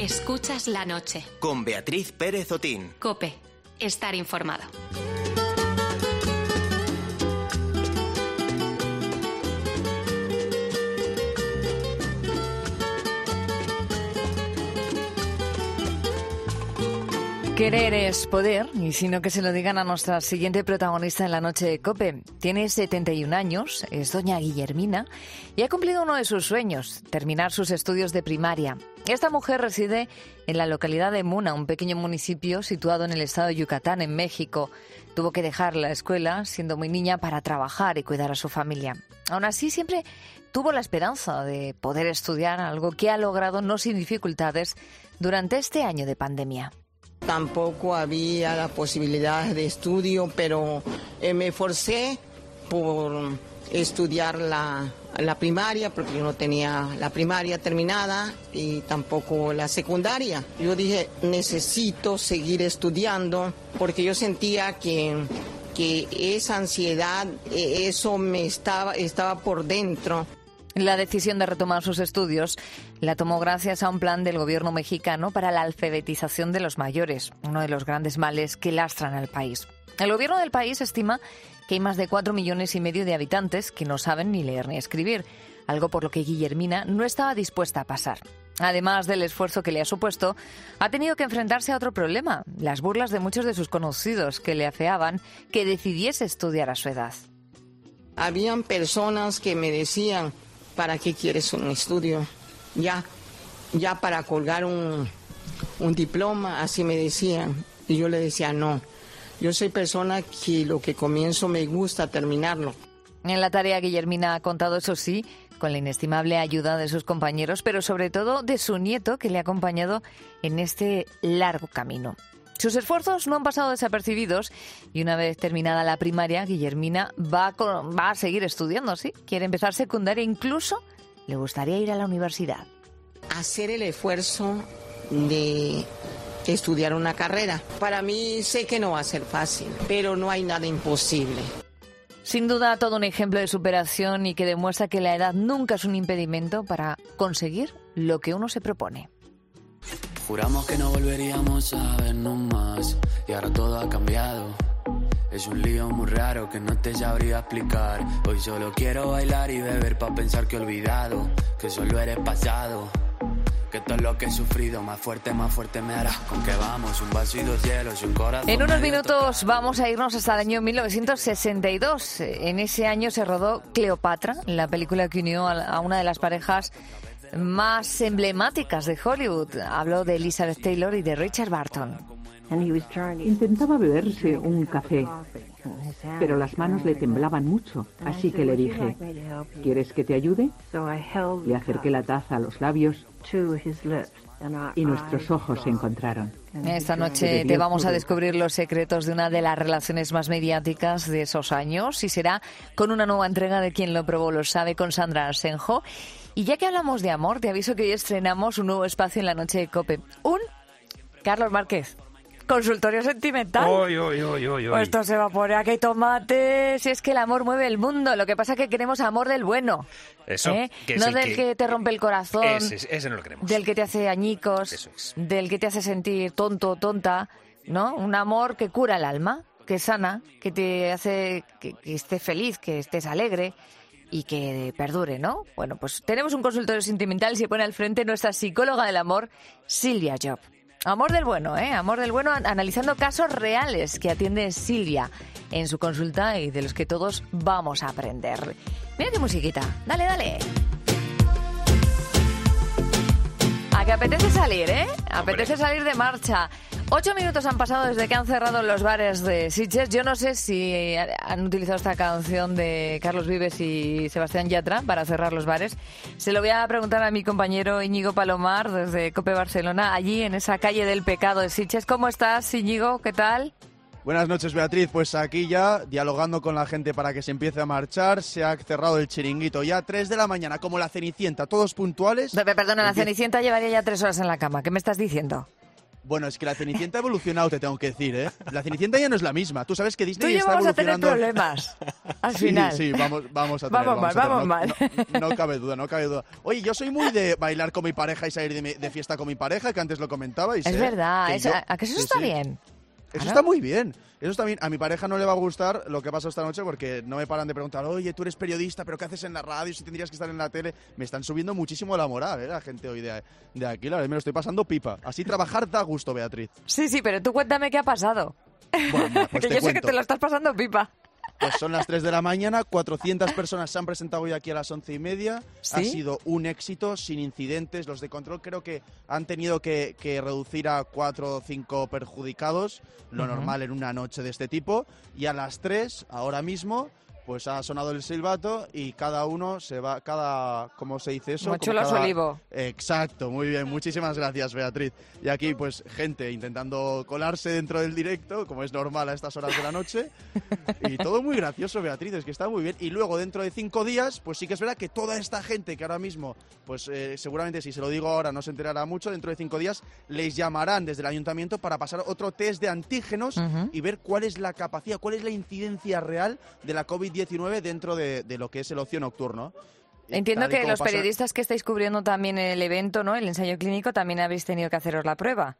Escuchas la noche. Con Beatriz Pérez Otín. COPE. Estar informado. Querer es poder, y sino que se lo digan a nuestra siguiente protagonista en la noche de COPE. Tiene 71 años, es doña Guillermina, y ha cumplido uno de sus sueños, terminar sus estudios de primaria. Esta mujer reside en la localidad de Muna, un pequeño municipio situado en el estado de Yucatán, en México. Tuvo que dejar la escuela, siendo muy niña, para trabajar y cuidar a su familia. Aún así, siempre tuvo la esperanza de poder estudiar, algo que ha logrado no sin dificultades durante este año de pandemia. Tampoco había la posibilidad de estudio, pero me esforcé por estudiar la primaria, porque yo no tenía la primaria terminada y tampoco la secundaria. Yo dije, necesito seguir estudiando, porque yo sentía que esa ansiedad, eso me estaba por dentro. La decisión de retomar sus estudios la tomó gracias a un plan del gobierno mexicano para la alfabetización de los mayores, uno de los grandes males que lastran al país. El gobierno del país estima que hay más de 4,5 millones de habitantes que no saben ni leer ni escribir, algo por lo que Guillermina no estaba dispuesta a pasar. Además del esfuerzo que le ha supuesto, ha tenido que enfrentarse a otro problema, las burlas de muchos de sus conocidos que le afeaban que decidiese estudiar a su edad. Habían personas que me decían, ¿para qué quieres un estudio? Ya para colgar un diploma, así me decían. Y yo le decía, no, yo soy persona que lo que comienzo me gusta terminarlo. En la tarea, Guillermina ha contado, eso sí, con la inestimable ayuda de sus compañeros, pero sobre todo de su nieto, que le ha acompañado en este largo camino. Sus esfuerzos no han pasado desapercibidos y una vez terminada la primaria, Guillermina va a seguir estudiando, ¿sí? Quiere empezar secundaria, incluso le gustaría ir a la universidad. Hacer el esfuerzo de estudiar una carrera. Para mí sé que no va a ser fácil, pero no hay nada imposible. Sin duda, todo un ejemplo de superación y que demuestra que la edad nunca es un impedimento para conseguir lo que uno se propone. Juramos que no volveríamos a vernos más y ahora todo ha cambiado. Es un lío muy raro que no te sabría explicar. Hoy solo quiero bailar y beber pa' pensar que he olvidado que solo eres pasado. Que todo lo que he sufrido más fuerte me hará. Con que vamos, un vaso y 2 hielos y un corazón. En unos minutos vamos a irnos hasta el año 1962. En ese año se rodó Cleopatra, la película que unió a una de las parejas más emblemáticas de Hollywood. Habló de Elizabeth Taylor y de Richard Burton. Intentaba beberse un café, pero las manos le temblaban mucho, así que le dije, ¿quieres que te ayude? Le acerqué la taza a los labios y nuestros ojos se encontraron. Esta noche te vamos a descubrir los secretos de una de las relaciones más mediáticas de esos años y será con una nueva entrega de Quien lo probó lo sabe con Sandra Asenjo. Y ya que hablamos de amor, te aviso que hoy estrenamos un nuevo espacio en la noche de COPE. Carlos Márquez, consultorio sentimental. Esto se va a poner aquí tomate. Si es que el amor mueve el mundo. Lo que pasa es que queremos amor del bueno. Eso. Que no del que te rompe el corazón. Ese no lo queremos. Del que te hace añicos. Eso es. Del que te hace sentir tonto o tonta. ¿No? Un amor que cura el alma, que sana, que te hace que estés feliz, que estés alegre y que perdure, ¿no? Bueno, pues tenemos un consultorio sentimental y se pone al frente nuestra psicóloga del amor, Silvia Job. Amor del bueno, Amor del bueno, analizando casos reales que atiende Silvia en su consulta y de los que todos vamos a aprender. Mira qué musiquita. Dale, dale. A que apetece salir, Apetece salir de marcha. 8 minutos han pasado desde que han cerrado los bares de Sitges. Yo no sé si han utilizado esta canción de Carlos Vives y Sebastián Yatra para cerrar los bares. Se lo voy a preguntar a mi compañero Íñigo Palomar desde COPE Barcelona, allí en esa calle del pecado de Sitges. ¿Cómo estás, Íñigo? ¿Qué tal? Buenas noches, Beatriz. Pues aquí ya, dialogando con la gente para que se empiece a marchar. Se ha cerrado el chiringuito ya 3 de la mañana, como la Cenicienta, todos puntuales. Perdona, la Cenicienta llevaría ya 3 horas en la cama. ¿Qué me estás diciendo? Bueno, es que la Cenicienta ha evolucionado, te tengo que decir, ¿eh? La Cenicienta ya no es la misma. Tú sabes que Disney Tú y yo está vamos a tener evolucionando. problemas al final. Sí, vamos a tener. Vamos mal. No cabe duda. Oye, yo soy muy de bailar con mi pareja y salir de fiesta con mi pareja, que antes lo comentabais. Es verdad, ¿a que eso está sí. bien? Eso está muy bien. Eso está bien. A mi pareja no le va a gustar lo que ha pasado esta noche porque no me paran de preguntar, oye, tú eres periodista, pero ¿qué haces en la radio si tendrías que estar en la tele? Me están subiendo muchísimo la moral, la gente hoy de aquí. La verdad, me lo estoy pasando pipa. Así trabajar da gusto, Beatriz. Sí, pero tú cuéntame qué ha pasado. Bueno, pues que yo sé que te lo estás pasando pipa. Pues son las 3 de la mañana, 400 personas se han presentado hoy aquí a las 11:30. ¿Sí? Ha sido un éxito, sin incidentes. Los de control creo que han tenido que reducir a 4 o 5 perjudicados, lo normal en una noche de este tipo. Y a las 3, ahora mismo, pues ha sonado el silbato y cada uno se va, ¿cómo se dice eso? Mochuelo a su olivo. Exacto, muy bien, muchísimas gracias, Beatriz. Y aquí, pues, gente intentando colarse dentro del directo, como es normal a estas horas de la noche. Y todo muy gracioso, Beatriz, es que está muy bien. Y luego, dentro de 5 días, pues sí que es verdad que toda esta gente que ahora mismo, pues seguramente si se lo digo ahora no se enterará mucho, dentro de 5 días les llamarán desde el ayuntamiento para pasar otro test de antígenos y ver cuál es la capacidad, cuál es la incidencia real de la COVID-19 dentro de lo que es el ocio nocturno. Entiendo que los periodistas que estáis cubriendo también el evento, ¿no? El ensayo clínico, también habéis tenido que haceros la prueba.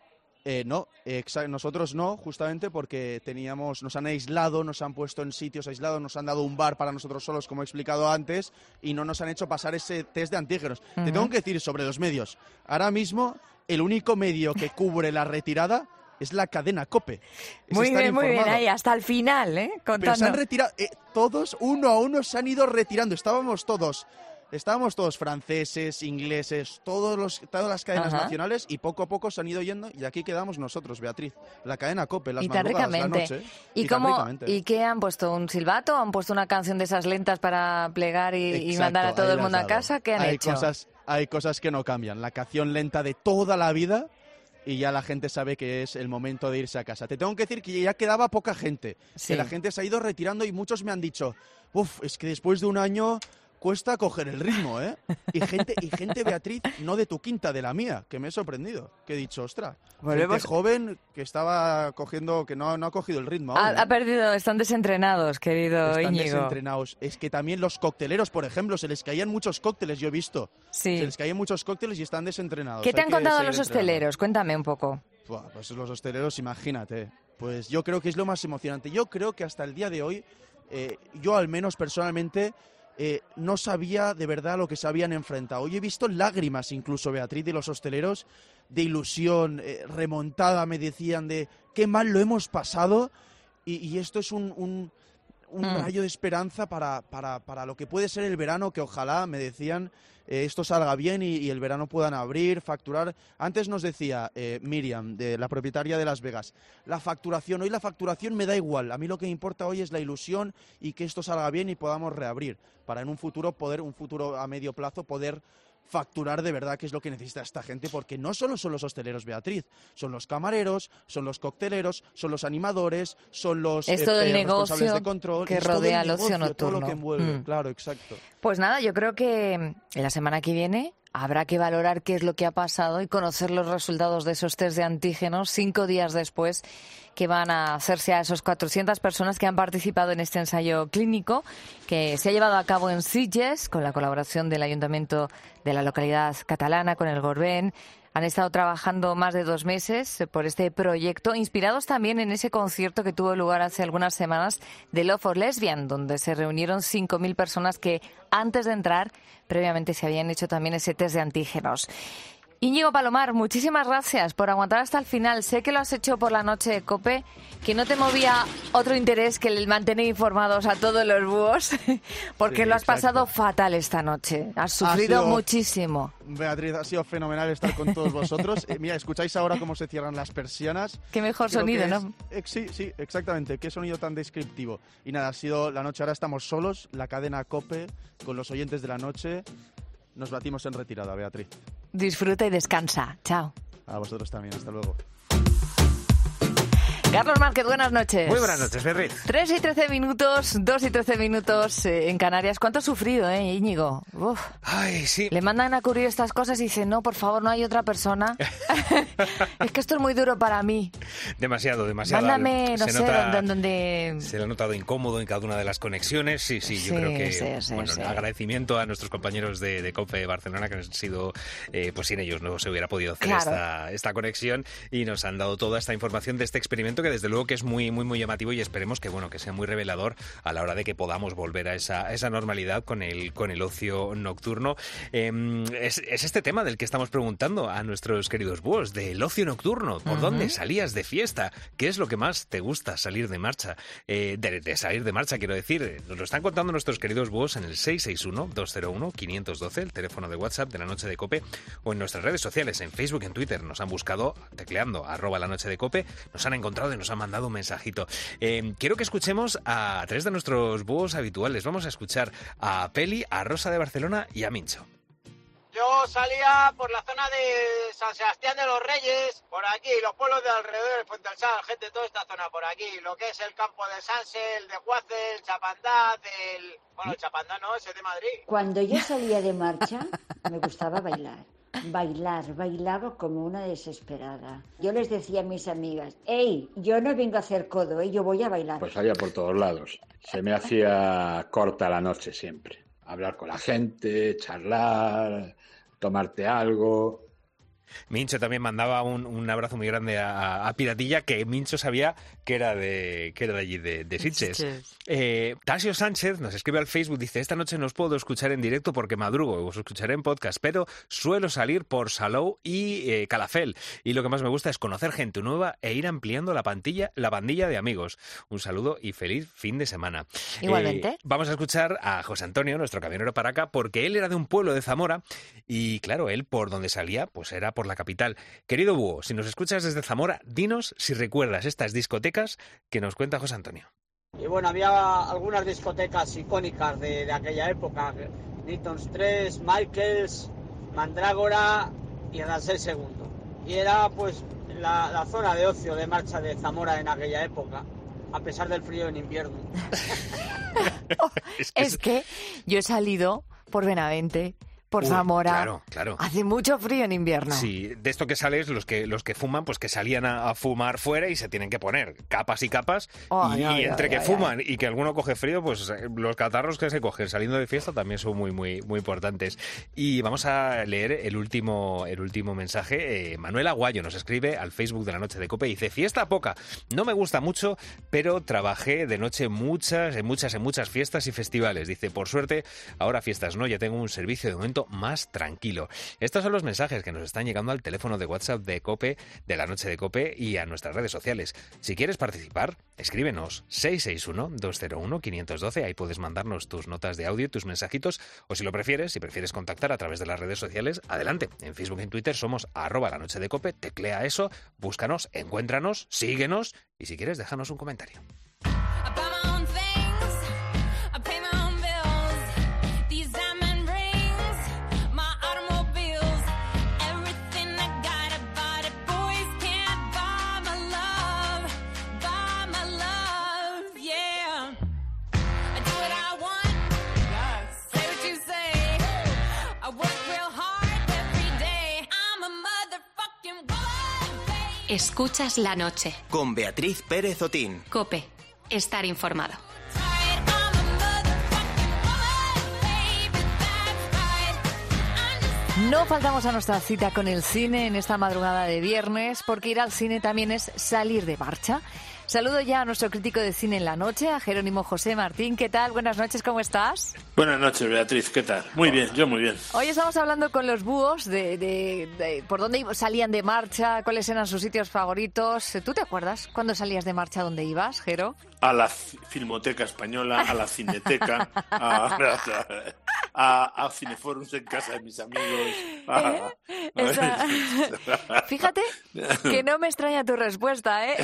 No, nosotros no, justamente porque nos han aislado, nos han puesto en sitios aislados, nos han dado un bar para nosotros solos, como he explicado antes, y no nos han hecho pasar ese test de antígenos. Te tengo que decir sobre los medios. Ahora mismo, el único medio que cubre la retirada es la cadena COPE. Muy bien, ahí, hasta el final, contando. Pero se han retirado, todos, uno a uno, se han ido retirando. Estábamos todos franceses, ingleses, todas las cadenas nacionales, y poco a poco se han ido yendo, y aquí quedamos nosotros, Beatriz. La cadena COPE, las madrugadas, la noche. ¿Y qué han puesto? ¿Un silbato? ¿Han puesto una canción de esas lentas para plegar y mandar a todo el mundo a casa? ¿Qué han hecho? Hay cosas que no cambian. La canción lenta de toda la vida, y ya la gente sabe que es el momento de irse a casa. Te tengo que decir que ya quedaba poca gente, que la gente se ha ido retirando, y muchos me han dicho, es que después de un año cuesta coger el ritmo, ¿eh? Y gente, Beatriz, no de tu quinta, de la mía, que me he sorprendido. Que he dicho, ostras, gente joven que estaba cogiendo, que no ha cogido el ritmo aún, Ha perdido, están desentrenados, querido Íñigo. Están desentrenados. Es que también los cocteleros, por ejemplo, se les caían muchos cócteles, yo he visto. Sí. Se les caían muchos cócteles y están desentrenados. ¿Qué te han contado los hosteleros? Cuéntame un poco. Pues los hosteleros, imagínate. Pues yo creo que es lo más emocionante. Yo creo que hasta el día de hoy, yo al menos personalmente, no sabía de verdad lo que se habían enfrentado. Hoy he visto lágrimas incluso, Beatriz, de los hosteleros, de ilusión, remontada, me decían, de qué mal lo hemos pasado, y esto es un rayo de esperanza para lo que puede ser el verano, que ojalá, me decían, esto salga bien y el verano puedan abrir, facturar. Antes nos decía Miriam, de la propietaria de Las Vegas, la facturación, hoy la facturación me da igual, a mí lo que me importa hoy es la ilusión y que esto salga bien y podamos reabrir, para en un futuro a medio plazo poder facturar de verdad, que es lo que necesita esta gente, porque no solo son los hosteleros, Beatriz, son los camareros, son los cocteleros, son los animadores, son los es todo el responsables negocio de control, que rodea el ocio nocturno. todo lo que envuelve, claro, exacto. Pues nada, yo creo que en la semana que viene habrá que valorar qué es lo que ha pasado y conocer los resultados de esos test de antígenos 5 días después, que van a hacerse a esos 400 personas que han participado en este ensayo clínico que se ha llevado a cabo en Sitges con la colaboración del Ayuntamiento de la localidad catalana, con el Gorbén. Han estado trabajando más de 2 meses por este proyecto, inspirados también en ese concierto que tuvo lugar hace algunas semanas de Love for Lesbian, donde se reunieron 5.000 personas que antes de entrar previamente se habían hecho también ese test de antígenos. Íñigo Palomar, muchísimas gracias por aguantar hasta el final. Sé que lo has hecho por la noche de COPE, que no te movía otro interés que el mantener informados a todos los búhos, porque lo has pasado fatal esta noche. Has sufrido muchísimo. Beatriz, ha sido fenomenal estar con todos vosotros. Mira, escucháis ahora cómo se cierran las persianas. Qué mejor sonido, ¿no? Sí, exactamente. Qué sonido tan descriptivo. Y nada, ha sido la noche. Ahora estamos solos, la cadena COPE, con los oyentes de la noche. Nos batimos en retirada, Beatriz. Disfruta y descansa. Chao. A vosotros también. Hasta luego. Carlos Márquez, buenas noches. Muy buenas noches, Beatriz. 3 y 13 minutos, 2 y 13 minutos en Canarias. ¿Cuánto has sufrido, Íñigo? Uf. Ay, sí. Le mandan a cubrir estas cosas y dicen, no, por favor, no hay otra persona. Es que esto es muy duro para mí. Demasiado. Mándame, no sé, donde... Se le ha notado incómodo en cada una de las conexiones. Sí, yo creo que... Sí. Un agradecimiento a nuestros compañeros de COPE Barcelona, que han sido... pues sin ellos no se hubiera podido hacer esta conexión, y nos han dado toda esta información de este experimento, que desde luego que es muy llamativo, y esperemos que sea muy revelador a la hora de que podamos volver a esa normalidad con el ocio nocturno. Es este tema del que estamos preguntando a nuestros queridos búhos, del ocio nocturno. ¿Por dónde salías de fiesta? ¿Qué es lo que más te gusta salir de marcha? De salir de marcha, quiero decir. Nos lo están contando nuestros queridos búhos en el 661-201-512, el teléfono de WhatsApp de La Noche de COPE, o en nuestras redes sociales, en Facebook, en Twitter. Nos han buscado tecleando @La Noche de COPE, nos han encontrado y nos han mandado un mensajito. Quiero que escuchemos a 3 de nuestros búhos habituales. Vamos a escuchar a Peli, a Rosa de Barcelona y a Mincho. Yo salía por la zona de San Sebastián de los Reyes, por aquí, los pueblos de alrededor, el Fuente del Sal, gente de toda esta zona por aquí, lo que es el campo de Sanse, el de Juace, el Chapandaz, el Chapandaz no, ese de Madrid. Cuando yo salía de marcha, me gustaba bailar. Bailaba como una desesperada. Yo les decía a mis amigas, hey, yo no vengo a hacer codo, yo voy a bailar. Pues salía por todos lados. Se me hacía corta la noche siempre. Hablar con la gente, charlar, tomarte algo. Mincho también mandaba un abrazo muy grande a Piratilla, que Mincho sabía que era de allí, de Sitges. Tasio Sánchez nos escribe al Facebook, dice: esta noche no os puedo escuchar en directo porque madrugo, os escucharé en podcast, pero suelo salir por Salou y Calafell, y lo que más me gusta es conocer gente nueva e ir ampliando la pandilla de amigos. Un saludo y feliz fin de semana. Igualmente. Vamos a escuchar a José Antonio, nuestro camionero para acá, porque él era de un pueblo de Zamora, y claro, él por donde salía pues era por la capital. Querido Búho, si nos escuchas desde Zamora, dinos si recuerdas estas discotecas que nos cuenta José Antonio. Y bueno, había algunas discotecas icónicas de aquella época, Newton's 3, Michaels, Mandrágora y Ramsés II. Y era pues la zona de ocio de marcha de Zamora en aquella época, a pesar del frío en invierno. Es que yo he salido por Benavente, por Zamora. Claro. Hace mucho frío en invierno. Sí, de esto que sales, los que fuman, pues que salían a fumar fuera y se tienen que poner capas y capas. Entre que fuman y que alguno coge frío, pues los catarros que se cogen saliendo de fiesta también son muy importantes. Y vamos a leer el último mensaje. Manuel Aguayo nos escribe al Facebook de La Noche de COPE y dice: fiesta poca, no me gusta mucho, pero trabajé de noche en muchas fiestas y festivales. Dice: por suerte, ahora fiestas no, ya tengo un servicio de momento más tranquilo. Estos son los mensajes que nos están llegando al teléfono de WhatsApp de COPE, de La Noche de COPE, y a nuestras redes sociales. Si quieres participar, escríbenos 661-201-512, ahí puedes mandarnos tus notas de audio, tus mensajitos, o si prefieres contactar a través de las redes sociales, adelante. En Facebook y en Twitter somos @La Noche de COPE, teclea eso, búscanos, encuéntranos, síguenos, y si quieres, déjanos un comentario. Escuchas La Noche. Con Beatriz Pérez Otín. COPE. Estar informado. No faltamos a nuestra cita con el cine en esta madrugada de viernes, porque ir al cine también es salir de marcha. Saludo ya a nuestro crítico de cine en la noche, a Jerónimo José Martín. ¿Qué tal? Buenas noches, ¿cómo estás? Buenas noches, Beatriz, ¿qué tal? Muy bien, yo muy bien. Hoy estamos hablando con los búhos de por dónde salían de marcha, cuáles eran sus sitios favoritos. ¿Tú te acuerdas cuándo salías de marcha, dónde ibas, Jero? A la Filmoteca Española, a la Cineteca, a Cineforums en casa de mis amigos. Fíjate que no me extraña tu respuesta, ¿eh?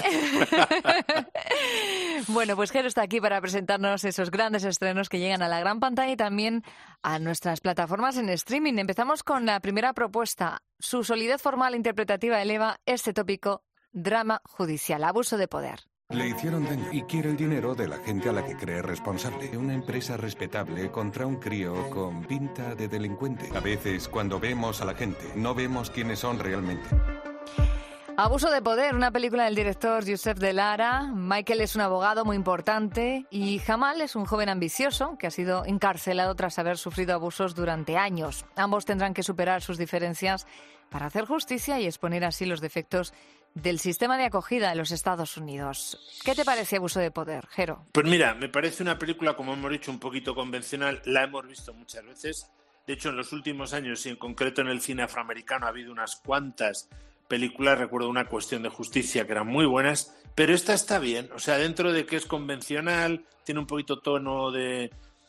Bueno, pues Jero está aquí para presentarnos esos grandes estrenos que llegan a la gran pantalla y también a nuestras plataformas en streaming. Empezamos con la primera propuesta. Su solidez formal e interpretativa eleva este tópico drama judicial, abuso de poder. Le hicieron daño y quiere el dinero de la gente a la que cree responsable. Una empresa respetable contra un crío con pinta de delincuente. A veces, cuando vemos a la gente, no vemos quiénes son realmente. Abuso de poder, una película del director Josep de Lara. Michael es un abogado muy importante y Jamal es un joven ambicioso que ha sido encarcelado tras haber sufrido abusos durante años. Ambos tendrán que superar sus diferencias para hacer justicia y exponer así los defectos del sistema de acogida en los Estados Unidos. ¿Qué te parece Abuso de poder, Jero? Pues mira, me parece una película, como hemos dicho, un poquito convencional. La hemos visto muchas veces. De hecho, en los últimos años y en concreto en el cine afroamericano ha habido unas cuantas películas, recuerdo Una cuestión de justicia, que eran muy buenas, pero esta está bien, o sea, dentro de que es convencional, tiene un poquito tono de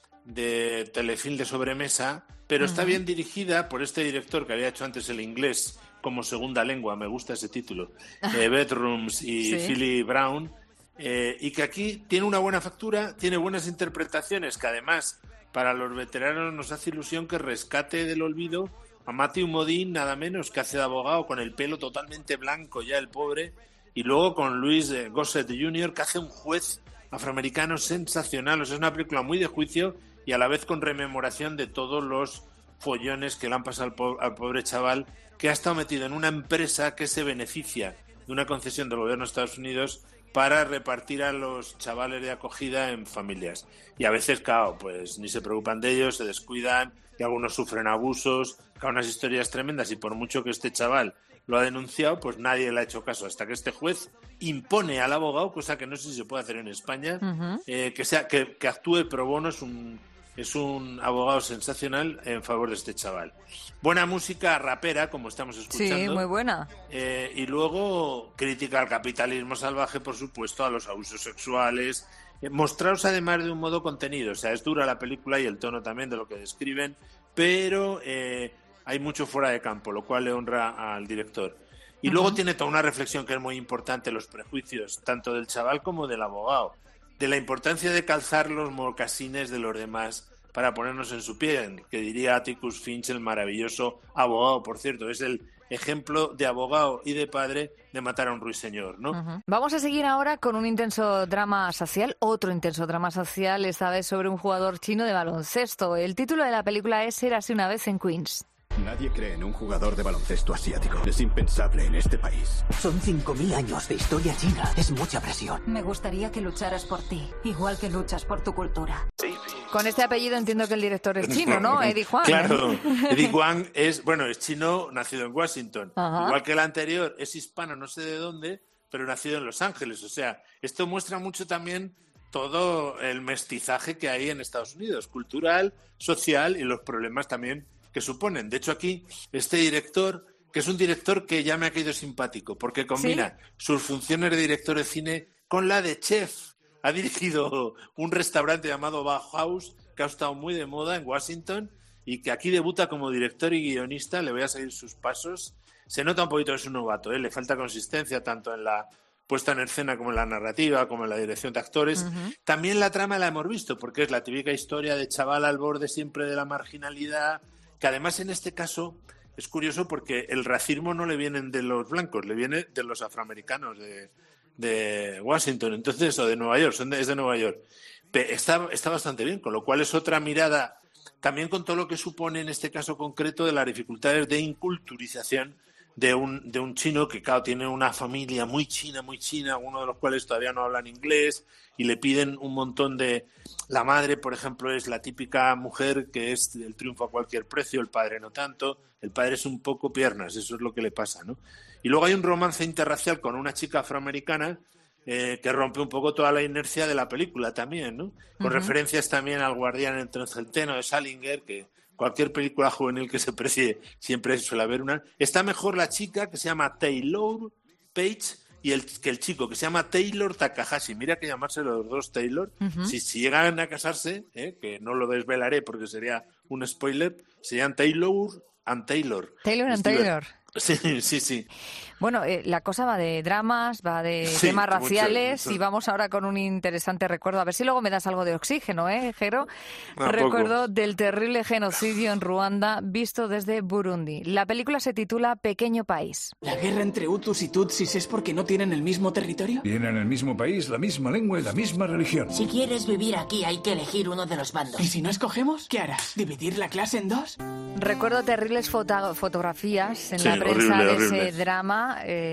telefilm de sobremesa, pero está bien dirigida por este director que había hecho antes El inglés como segunda lengua, me gusta ese título, Bedrooms y Philip Brown, y que aquí tiene una buena factura, tiene buenas interpretaciones, que además para los veteranos nos hace ilusión que rescate del olvido a Matthew Modine, nada menos, que hace de abogado con el pelo totalmente blanco ya el pobre, y luego con Louis Gossett Jr., que hace un juez afroamericano sensacional. O sea, es una película muy de juicio y a la vez con rememoración de todos los follones que le han pasado al pobre chaval, que ha estado metido en una empresa que se beneficia de una concesión del gobierno de Estados Unidos para repartir a los chavales de acogida en familias. Y a veces, claro, pues ni se preocupan de ellos, se descuidan, y algunos sufren abusos, unas historias tremendas, y por mucho que este chaval lo ha denunciado, pues nadie le ha hecho caso, hasta que este juez impone al abogado, cosa que no sé si se puede hacer en España, que actúe pro bono. Es un abogado sensacional en favor de este chaval. Buena música rapera, como estamos escuchando. Sí, muy buena. Y luego crítica al capitalismo salvaje, por supuesto, a los abusos sexuales. Mostraros además de un modo contenido. O sea, es dura la película y el tono también de lo que describen, pero hay mucho fuera de campo, lo cual le honra al director. Y luego tiene toda una reflexión que es muy importante, los prejuicios, tanto del chaval como del abogado, de la importancia de calzar los mocasines de los demás para ponernos en su piel, que diría Atticus Finch, el maravilloso abogado, por cierto, es el ejemplo de abogado y de padre de Matar a un ruiseñor, ¿no? Vamos a seguir ahora con un intenso drama social, otro intenso drama social, esta vez sobre un jugador chino de baloncesto. El título de la película es Érase una vez en Queens. Nadie cree en un jugador de baloncesto asiático. Es impensable en este país. Son 5.000 años de historia china. Es mucha presión. Me gustaría que lucharas por ti, igual que luchas por tu cultura. Con este apellido entiendo que el director es chino, ¿no? Eddie Huang. Claro, Eddie Huang es chino, nacido en Washington. Igual que el anterior, es hispano, no sé de dónde, pero nacido en Los Ángeles. O sea, esto muestra mucho también todo el mestizaje que hay en Estados Unidos, cultural, social, y los problemas también que suponen. De hecho, aquí este director, que es un director que ya me ha caído simpático, porque combina sus funciones de director de cine con la de chef. Ha dirigido un restaurante llamado Bauhaus, que ha estado muy de moda en Washington, y que aquí debuta como director y guionista. Le voy a seguir sus pasos. Se nota un poquito que es un novato, le falta consistencia tanto en la puesta en escena como en la narrativa, como en la dirección de actores. También la trama la hemos visto, porque es la típica historia de chaval al borde siempre de la marginalidad, que además en este caso es curioso porque el racismo no le viene de los blancos, le viene de los afroamericanos de Washington, entonces, o de Nueva York, es de Nueva York. Está bastante bien, con lo cual es otra mirada, también con todo lo que supone en este caso concreto de las dificultades de inculturización de un chino que, claro, tiene una familia muy china, algunos de los cuales todavía no hablan inglés y le piden un montón de... La madre, por ejemplo, es la típica mujer que es el triunfo a cualquier precio, el padre no tanto, el padre es un poco piernas, eso es lo que le pasa, ¿no? Y luego hay un romance interracial con una chica afroamericana que rompe un poco toda la inercia de la película también, ¿no? Con referencias también al Guardián entre el Centeno de Salinger, que cualquier película juvenil que se precie siempre suele haber una. Está mejor la chica, que se llama Taylor Page, y que el chico, que se llama Taylor Takahashi. Mira que llamarse los dos Taylor. Si llegan a casarse, que no lo desvelaré porque sería un spoiler, se llaman Taylor and Taylor. Taylor and Taylor. Sí. Bueno, la cosa va de dramas, va de temas raciales mucho. Y vamos ahora con un interesante recuerdo. A ver si luego me das algo de oxígeno, Jero? Recuerdo del terrible genocidio en Ruanda visto desde Burundi. La película se titula Pequeño País. ¿La guerra entre Hutus y Tutsis es porque no tienen el mismo territorio? Tienen el mismo país, la misma lengua y la misma religión. Si quieres vivir aquí hay que elegir uno de los bandos. ¿Y si no escogemos? ¿Qué harás? ¿Dividir la clase en dos? Recuerdo terribles fotografías en la prensa de ese drama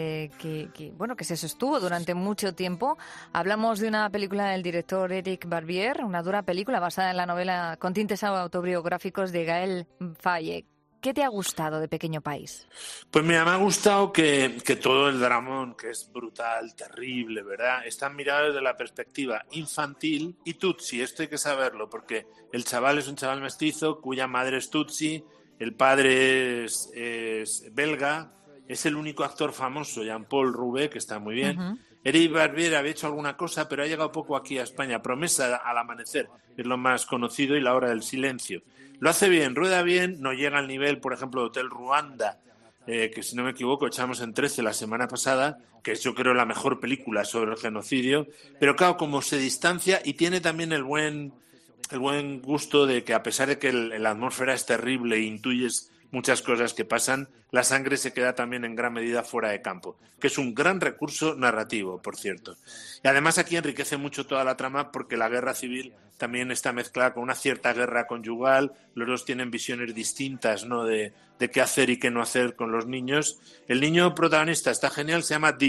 que se sostuvo durante mucho tiempo. Hablamos de una película del director Eric Barbier, una dura película basada en la novela con tintes autobiográficos de Gaël Faye. ¿Qué te ha gustado de Pequeño País? Pues mira, me ha gustado que todo el dramón, que es brutal, terrible, ¿verdad?, está mirado desde la perspectiva infantil y tutsi. Esto hay que saberlo, porque el chaval es un chaval mestizo cuya madre es tutsi, el padre es belga, es el único actor famoso, Jean-Paul Rouvet, que está muy bien. Uh-huh. Eric Barbier había hecho alguna cosa, pero ha llegado poco aquí a España. Promesa al amanecer es lo más conocido, y La hora del silencio. Lo hace bien, rueda bien, no llega al nivel, por ejemplo, de Hotel Ruanda, que si no me equivoco echamos en 13 la semana pasada, que es yo creo la mejor película sobre el genocidio, pero claro, como se distancia y tiene también el buen gusto de que, a pesar de que la atmósfera es terrible e intuyes muchas cosas que pasan, la sangre se queda también en gran medida fuera de campo, que es un gran recurso narrativo, por cierto. Y además aquí enriquece mucho toda la trama porque la guerra civil también está mezclada con una cierta guerra conyugal. Los dos tienen visiones distintas, ¿no?, de qué hacer y qué no hacer con los niños. El niño protagonista está genial, se llama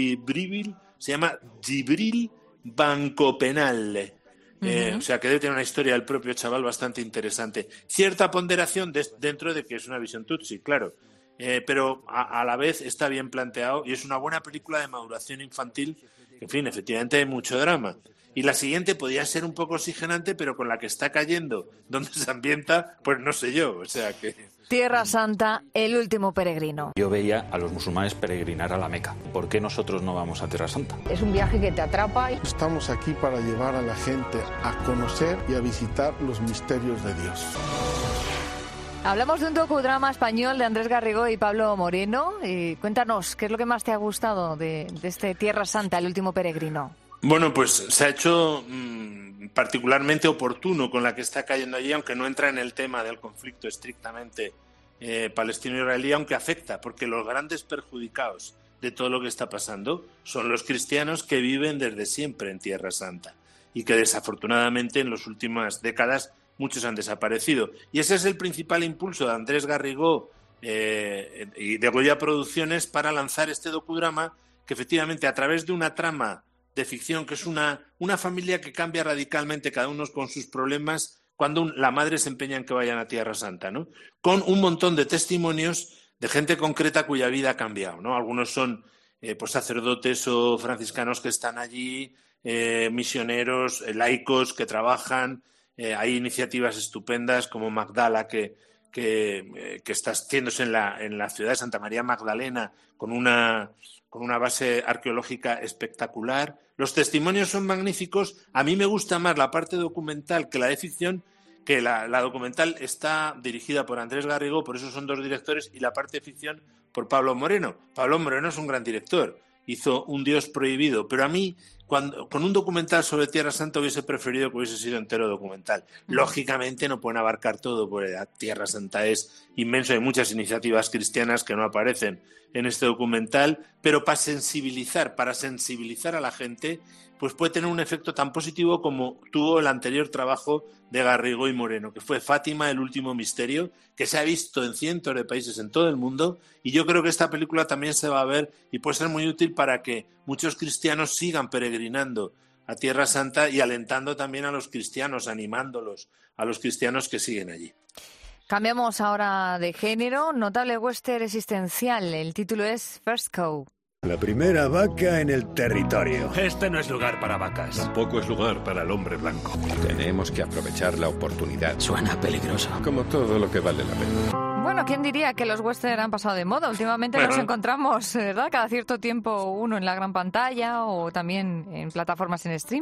Djibril Bancopenale. O sea, que debe tener una historia del propio chaval bastante interesante. Cierta ponderación dentro de que es una visión tutsi, claro, pero a la vez está bien planteado y es una buena película de maduración infantil. En fin, efectivamente hay mucho drama. Y la siguiente podría ser un poco oxigenante, pero con la que está cayendo, donde se ambienta, pues no sé yo, o sea que... Tierra Santa, el último peregrino. Yo veía a los musulmanes peregrinar a la Meca. ¿Por qué nosotros no vamos a Tierra Santa? Es un viaje que te atrapa. Estamos aquí para llevar a la gente a conocer y a visitar los misterios de Dios. Hablamos de un docudrama español de Andrés Garrigó y Pablo Moreno. Cuéntanos, ¿qué es lo que más te ha gustado de este Tierra Santa, el último peregrino? Bueno, pues se ha hecho particularmente oportuno con la que está cayendo allí, aunque no entra en el tema del conflicto estrictamente palestino-israelí, aunque afecta, porque los grandes perjudicados de todo lo que está pasando son los cristianos que viven desde siempre en Tierra Santa y que desafortunadamente en las últimas décadas muchos han desaparecido. Y ese es el principal impulso de Andrés Garrigó y de Goya Producciones para lanzar este docudrama, que efectivamente a través de una trama de ficción, que es una familia que cambia radicalmente, cada uno con sus problemas, cuando la madre se empeña en que vayan a Tierra Santa, ¿no?, con un montón de testimonios de gente concreta cuya vida ha cambiado, ¿no? Algunos son pues sacerdotes o franciscanos que están allí, misioneros, laicos que trabajan. Hay iniciativas estupendas como Magdala, que está haciéndose en la ciudad de Santa María Magdalena, con una base arqueológica espectacular. Los testimonios son magníficos. A mí me gusta más la parte documental que la de ficción, que la documental está dirigida por Andrés Garrigó, por eso son dos directores, y la parte de ficción por Pablo Moreno. Pablo Moreno es un gran director, hizo Un Dios prohibido, pero a mí, con un documental sobre Tierra Santa, hubiese preferido que hubiese sido entero documental. Lógicamente no pueden abarcar todo, porque Tierra Santa es inmenso, hay muchas iniciativas cristianas que no aparecen en este documental, pero para sensibilizar a la gente, pues puede tener un efecto tan positivo como tuvo el anterior trabajo de Garrigó y Moreno, que fue Fátima, el último misterio, que se ha visto en cientos de países en todo el mundo, y yo creo que esta película también se va a ver y puede ser muy útil para que muchos cristianos sigan peregrinando a Tierra Santa y alentando también a los cristianos, animándolos a los cristianos que siguen allí. Cambiamos ahora de género. Notable western existencial. El título es First Cow. La primera vaca en el territorio. Este no es lugar para vacas. Tampoco es lugar para el hombre blanco. Tenemos que aprovechar la oportunidad. Suena peligroso. Como todo lo que vale la pena. Bueno, ¿quién diría que los western han pasado de moda? Últimamente los encontramos, ¿verdad?, cada cierto tiempo uno en la gran pantalla o también en plataformas en streaming.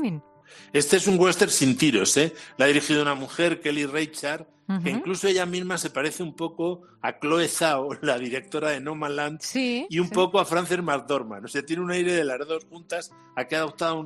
Este es un western sin tiros, ¿eh? La ha dirigido una mujer, Kelly Reichardt, que incluso ella misma se parece un poco a Chloe Zhao, la directora de No Man's Land, y un poco a Frances McDormand. O sea, tiene un aire de las dos juntas, a que ha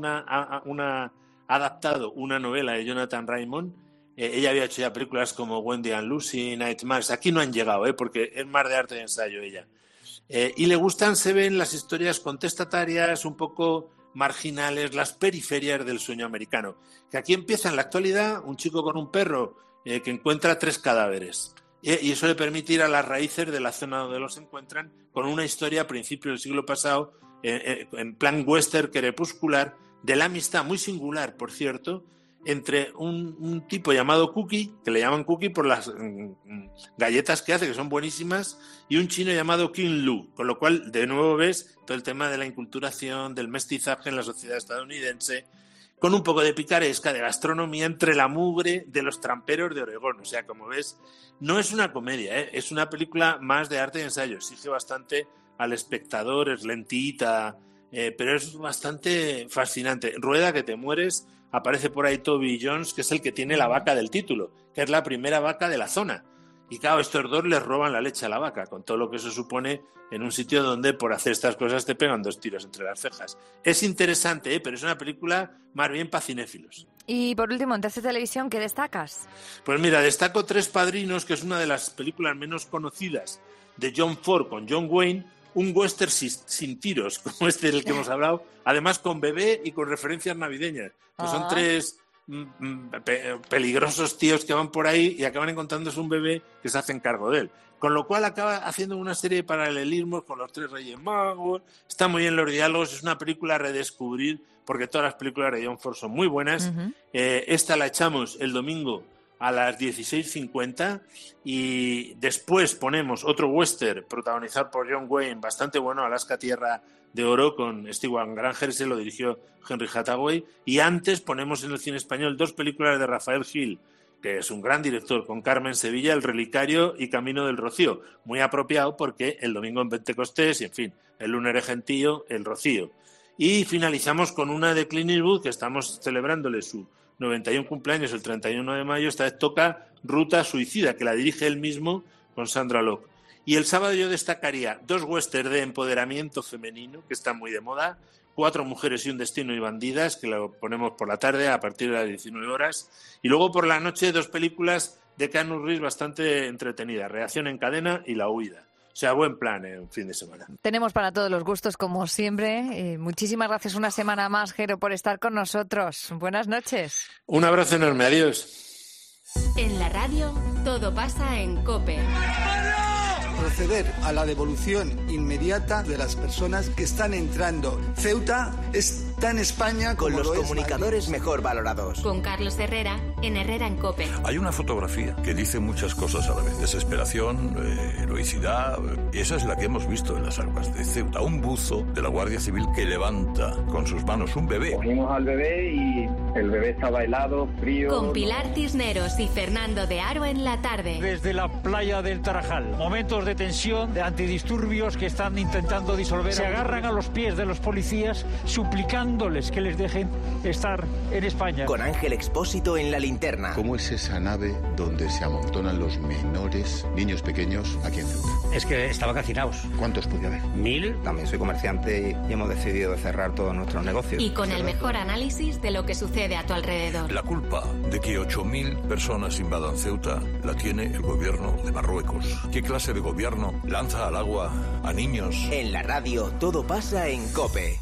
adaptado una novela de Jonathan Raymond. Ella había hecho ya películas como Wendy and Lucy, Nightmares. Aquí no han llegado, porque es más de arte de ensayo ella. Y le gustan, se ven las historias contestatarias, un poco marginales, las periferias del sueño americano. Que aquí empieza en la actualidad un chico con un perro que encuentra 3 cadáveres. Y eso le permite ir a las raíces de la zona donde los encuentran, con una historia a principios del siglo pasado, en plan western crepuscular, de la amistad muy singular, por cierto, entre un tipo llamado Cookie, que le llaman Cookie por las galletas que hace, que son buenísimas, y un chino llamado King Lu, con lo cual de nuevo ves todo el tema de la inculturación, del mestizaje en la sociedad estadounidense, con un poco de picaresca, de gastronomía, entre la mugre de los tramperos de Oregón. O sea, como ves, no es una comedia, es una película más de arte y ensayo, exige bastante al espectador, es lentita, pero es bastante fascinante. Rueda que te mueres. Aparece por ahí Toby Jones, que es el que tiene la vaca del título, que es la primera vaca de la zona. Y claro, estos dos les roban la leche a la vaca, con todo lo que eso supone en un sitio donde por hacer estas cosas te pegan 2 tiros entre las cejas. Es interesante, pero es una película más bien para cinéfilos. Y por último, en TC Televisión, ¿qué destacas? Pues mira, destaco 3 Padrinos, que es una de las películas menos conocidas de John Ford con John Wayne, un western sin tiros, como este del que hemos hablado, además con bebé y con referencias navideñas. Pues son 3 peligrosos tíos que van por ahí y acaban encontrándose un bebé que se hacen cargo de él. Con lo cual acaba haciendo una serie de paralelismos con los 3 Reyes Magos. Está muy bien los diálogos, es una película a redescubrir, porque todas las películas de John Ford son muy buenas. Esta la echamos el domingo a las 16:50 y después ponemos otro western protagonizado por John Wayne, bastante bueno, Alaska Tierra de Oro, con Stewart Granger, se lo dirigió Henry Hathaway, y antes ponemos en el cine español 2 películas de Rafael Gil, que es un gran director, con Carmen Sevilla, El Relicario y Camino del Rocío, muy apropiado porque el domingo en Pentecostés y, en fin, el lunes de Gentío, El Rocío. Y finalizamos con una de Clint Eastwood, que estamos celebrándole su 91 cumpleaños el 31 de mayo, esta vez toca Ruta Suicida, que la dirige él mismo con Sandra Locke. Y el sábado yo destacaría 2 westerns de empoderamiento femenino, que están muy de moda, 4 mujeres y un destino y bandidas, que lo ponemos por la tarde a partir de las 19 horas, y luego por la noche 2 películas de Keanu Reeves bastante entretenidas, Reacción en cadena y La huida. O sea, buen plan en fin de semana. Tenemos para todos los gustos, como siempre. Muchísimas gracias una semana más, Jero, por estar con nosotros. Buenas noches. Un abrazo enorme. Adiós. En la radio, todo pasa en COPE. Proceder a la devolución inmediata de las personas que están entrando. Ceuta está en España como con los lo comunicadores es mejor valorados. Con Carlos Herrera en COPE. Hay una fotografía que dice muchas cosas a la vez. Desesperación, heroicidad. Y esa es la que hemos visto en las aguas de Ceuta. Un buzo de la Guardia Civil que levanta con sus manos un bebé. Cogimos al bebé y el bebé estaba helado, frío. Con Pilar Cisneros y Fernando de Aro en la tarde. Desde la playa del Tarajal. Momentos de tensión, de antidisturbios que están intentando disolver. Se agarran a los pies de los policías suplicándoles que les dejen estar en España. Con Ángel Expósito en La Linterna. ¿Cómo es esa nave donde se amontonan los menores, niños pequeños, aquí en Ceuta? Es que estaban hacinados. ¿Cuántos podía haber? 1000. También soy comerciante y hemos decidido cerrar todos nuestros negocios. Y con el mejor análisis de lo que sucede a tu alrededor. La culpa de que 8000 personas invadan Ceuta la tiene el gobierno de Marruecos. ¿Qué clase de gobierno lanza al agua a niños? En la radio, todo pasa en COPE.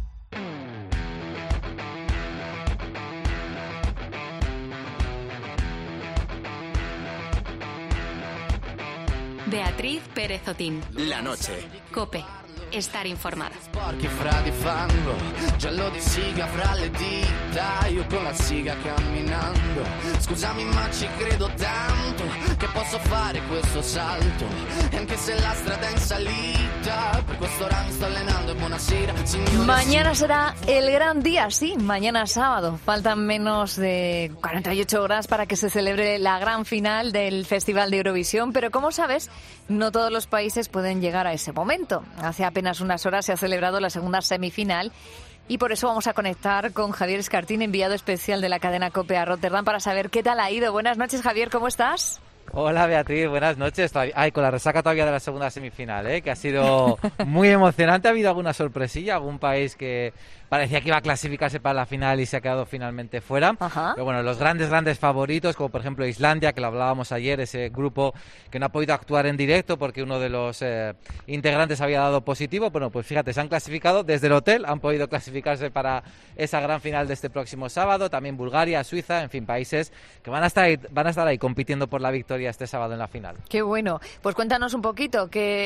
Beatriz Pérez Otín. La noche. COPE. Estar informado. Sporchi fra di fango, giallo di siga fra le dita, io con la siga camminando. Scusami ma ci credo tanto che posso fare questo salto, e anche se la strada è in salita, per questo ora mi sto allenando e buonasera signore. Mañana será el gran día, sí, mañana sábado. Faltan menos de 48 horas para que se celebre la gran final del Festival de Eurovisión, pero como sabes, no todos los países pueden llegar a ese momento. Hace apenas unas horas se ha celebrado la segunda semifinal Y por eso vamos a conectar con Javier Escartín, enviado especial de la cadena COPE a Rotterdam, para saber qué tal ha ido. Buenas noches, Javier, ¿cómo estás? Hola Beatriz, buenas noches. Con la resaca todavía de la segunda semifinal, que ha sido muy emocionante. Ha habido alguna sorpresilla, algún país que parecía que iba a clasificarse para la final y se ha quedado finalmente fuera. Ajá. Pero bueno, los grandes favoritos, como por ejemplo Islandia, que lo hablábamos ayer, ese grupo que no ha podido actuar en directo porque uno de los integrantes había dado positivo. Bueno, pues fíjate, se han clasificado desde el hotel, han podido clasificarse para esa gran final de este próximo sábado. También Bulgaria, Suiza, en fin, países que van a estar ahí compitiendo por la victoria este sábado en la final. Qué bueno. Pues cuéntanos un poquito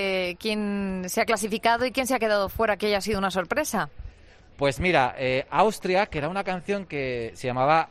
quién se ha clasificado y quién se ha quedado fuera, que haya sido una sorpresa. Pues mira, Austria, que era una canción que se llamaba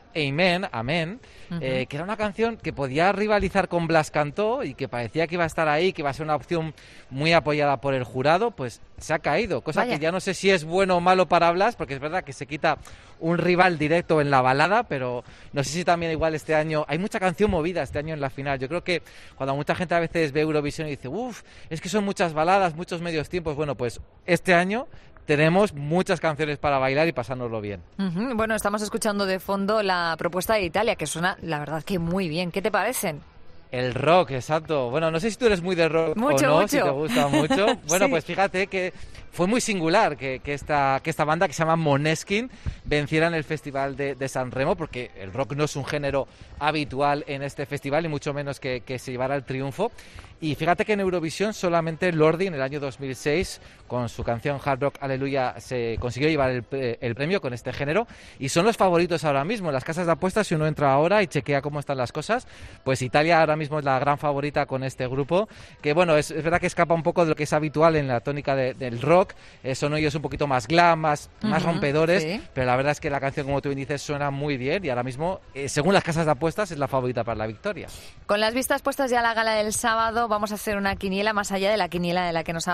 Amén, que era una canción que podía rivalizar con Blas Cantó y que parecía que iba a estar ahí, que iba a ser una opción muy apoyada por el jurado, pues se ha caído, cosa Vaya. Que ya no sé si es bueno o malo para Blas, porque es verdad que se quita un rival directo en la balada, pero no sé si también igual este año, hay mucha canción movida este año en la final. Yo creo que cuando mucha gente a veces ve Eurovisión y dice, es que son muchas baladas, muchos medios tiempos, bueno, pues este año tenemos muchas canciones para bailar y pasárnoslo bien. Bueno, estamos escuchando de fondo la propuesta de Italia, que suena, la verdad, que muy bien. ¿Qué te parecen? El rock, exacto. Bueno, no sé si tú eres muy de rock mucho, o no, mucho. Si te gusta mucho. Bueno, sí. Pues fíjate que fue muy singular que esta banda, que se llama Måneskin, venciera en el Festival de San Remo, porque el rock no es un género habitual en este festival, y mucho menos que se llevara el triunfo. Y fíjate que en Eurovisión solamente Lordi, en el año 2006, con su canción Hard Rock Aleluya, se consiguió llevar el premio con este género, y son los favoritos ahora mismo. En las casas de apuestas, si uno entra ahora y chequea cómo están las cosas, pues Italia ahora mismo es la gran favorita con este grupo, que bueno, es verdad que escapa un poco de lo que es habitual en la tónica del rock. Son ellos un poquito más glam, más rompedores, sí. Pero la verdad es que la canción, como tú bien dices, suena muy bien, y ahora mismo, según las casas de apuestas, es la favorita para la victoria. Con las vistas puestas ya a la gala del sábado, vamos a hacer una quiniela más allá de la quiniela de la que nos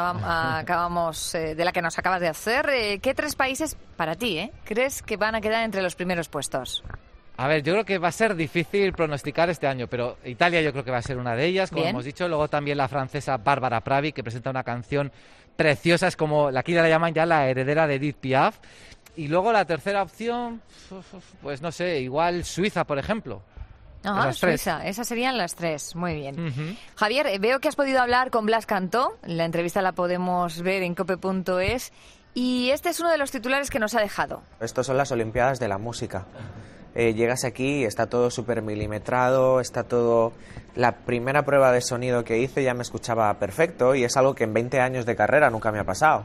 acabas de hacer. ¿Qué 3 países para ti crees que van a quedar entre los primeros puestos? A ver, yo creo que va a ser difícil pronosticar este año, pero Italia yo creo que va a ser una de ellas, como hemos dicho. Luego también la francesa Barbara Pravi, que presenta una canción preciosa, es como, aquí la llaman ya la heredera de Edith Piaf. Y luego la tercera opción, pues no sé, igual Suiza, por ejemplo. Ajá, Suiza, esas serían las 3, muy bien. Javier, veo que has podido hablar con Blas Cantó, la entrevista la podemos ver en cope.es, y este es uno de los titulares que nos ha dejado. Estos son las Olimpiadas de la música. Llegas aquí, está todo súper milimetrado, está todo... La primera prueba de sonido que hice ya me escuchaba perfecto, y es algo que en 20 años de carrera nunca me ha pasado.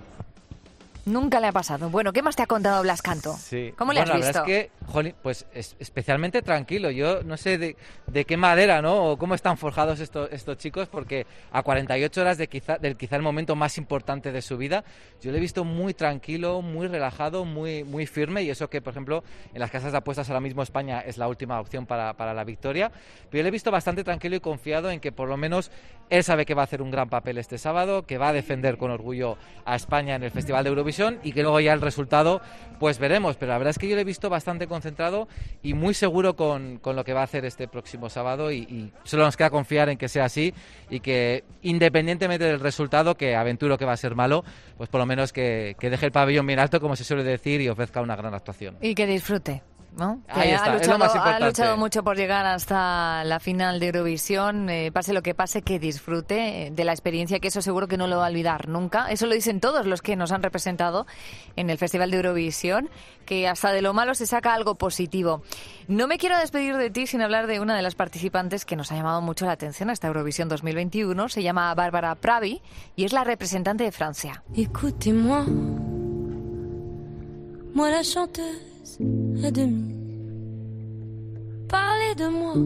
Nunca le ha pasado. Bueno, ¿qué más te ha contado Blas Cantó? Sí. ¿Cómo le has visto? La verdad es que, jolín, pues especialmente tranquilo. Yo no sé de qué madera, ¿no? O cómo están forjados estos chicos, porque a 48 horas del quizá el momento más importante de su vida, yo le he visto muy tranquilo, muy relajado, muy firme, y eso que, por ejemplo, en las casas de apuestas ahora mismo España es la última opción para la victoria. Pero yo le he visto bastante tranquilo y confiado en que por lo menos él sabe que va a hacer un gran papel este sábado, que va a defender con orgullo a España en el Festival de Eurovisión, y que luego ya el resultado pues veremos, pero la verdad es que yo lo he visto bastante concentrado y muy seguro con lo que va a hacer este próximo sábado, y solo nos queda confiar en que sea así, y que independientemente del resultado, que aventuro que va a ser malo, pues por lo menos que deje el pabellón bien alto, como se suele decir, y ofrezca una gran actuación. Y que disfrute, ¿no? Ahí está, es lo más importante. Ha luchado mucho por llegar hasta la final de Eurovisión, pase lo que pase, que disfrute de la experiencia, que eso seguro que no lo va a olvidar nunca. Eso lo dicen todos los que nos han representado en el Festival de Eurovisión, que hasta de lo malo se saca algo positivo. No me quiero despedir de ti sin hablar de una de las participantes que nos ha llamado mucho la atención a esta Eurovisión 2021. Se llama Barbara Pravi y es la representante de Francia. Écoutez-moi, moi la chanteuse à demi, parlez de moi,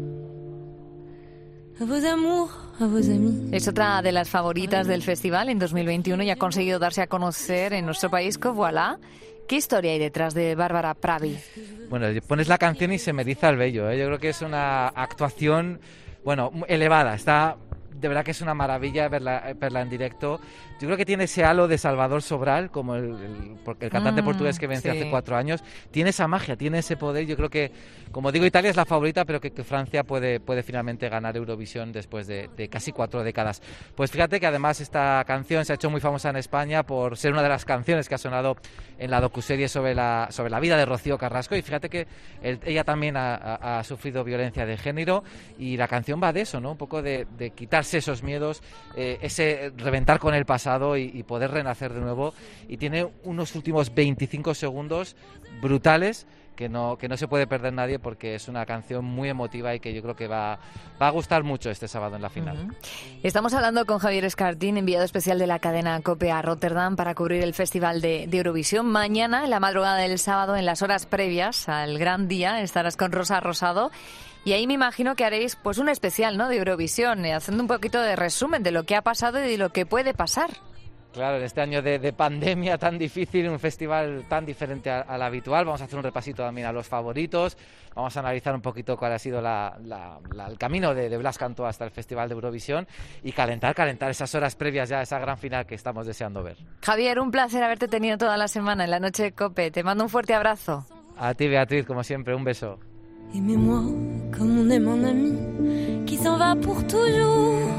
à vos amours, à vos amis. Es otra de las favoritas del festival en 2021 y ha conseguido darse a conocer en nuestro país con Voilà. ¿Qué historia hay detrás de Barbara Pravi? Bueno, pones la canción y se me eriza el vello, ¿eh? Yo creo que es una actuación, bueno, elevada, está de verdad que es una maravilla verla en directo. Yo creo que tiene ese halo de Salvador Sobral, como el cantante portugués que venció hace 4 años. Tiene esa magia, tiene ese poder. Yo creo que, como digo, Italia es la favorita, pero que Francia puede finalmente ganar Eurovisión después de casi 4 décadas. Pues fíjate que además esta canción se ha hecho muy famosa en España por ser una de las canciones que ha sonado en la docuserie sobre la vida de Rocío Carrasco, y fíjate que ella también ha sufrido violencia de género, y la canción va de eso, ¿no? Un poco de quitarse esos miedos, ese reventar con el pasado y poder renacer de nuevo, y tiene unos últimos 25 segundos brutales que no se puede perder nadie, porque es una canción muy emotiva y que yo creo que va a gustar mucho este sábado en la final. Estamos hablando con Javier Escartín, enviado especial de la cadena COPE a Rotterdam para cubrir el Festival de Eurovisión. Mañana, en la madrugada del sábado, en las horas previas al gran día, estarás con Rosa Rosado. Y ahí me imagino que haréis pues un especial, ¿no?, de Eurovisión, haciendo un poquito de resumen de lo que ha pasado y de lo que puede pasar. Claro, en este año de pandemia tan difícil, un festival tan diferente al habitual, vamos a hacer un repasito también a los favoritos, vamos a analizar un poquito cuál ha sido el camino de Blas Cantó hasta el Festival de Eurovisión, y calentar esas horas previas ya a esa gran final que estamos deseando ver. Javier, un placer haberte tenido toda la semana en la noche de COPE. Te mando un fuerte abrazo. A ti, Beatriz, como siempre, un beso. Aimez-moi comme on aime un ami qui s'en va pour toujours.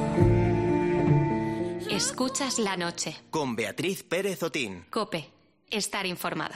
Escuchas la noche. Con Beatriz Pérez Otín. COPE. Estar informado.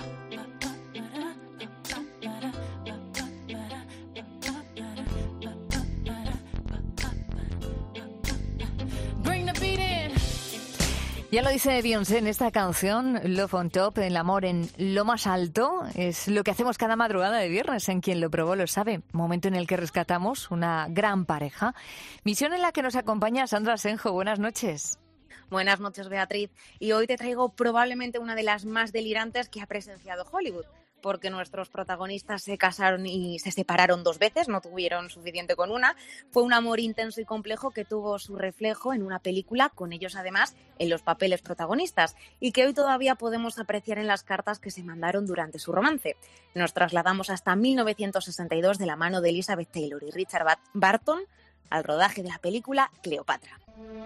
Ya lo dice Beyoncé en esta canción, Love on Top, el amor en lo más alto, es lo que hacemos cada madrugada de viernes, en Quien lo probó lo sabe, momento en el que rescatamos una gran pareja. Misión en la que nos acompaña Sandra Senjo. Buenas noches. Buenas noches, Beatriz. Y hoy te traigo probablemente una de las más delirantes que ha presenciado Hollywood, porque nuestros protagonistas se casaron y se separaron 2 veces, no tuvieron suficiente con una. Fue un amor intenso y complejo que tuvo su reflejo en una película, con ellos además en los papeles protagonistas, y que hoy todavía podemos apreciar en las cartas que se mandaron durante su romance. Nos trasladamos hasta 1962 de la mano de Elizabeth Taylor y Richard Burton al rodaje de la película Cleopatra.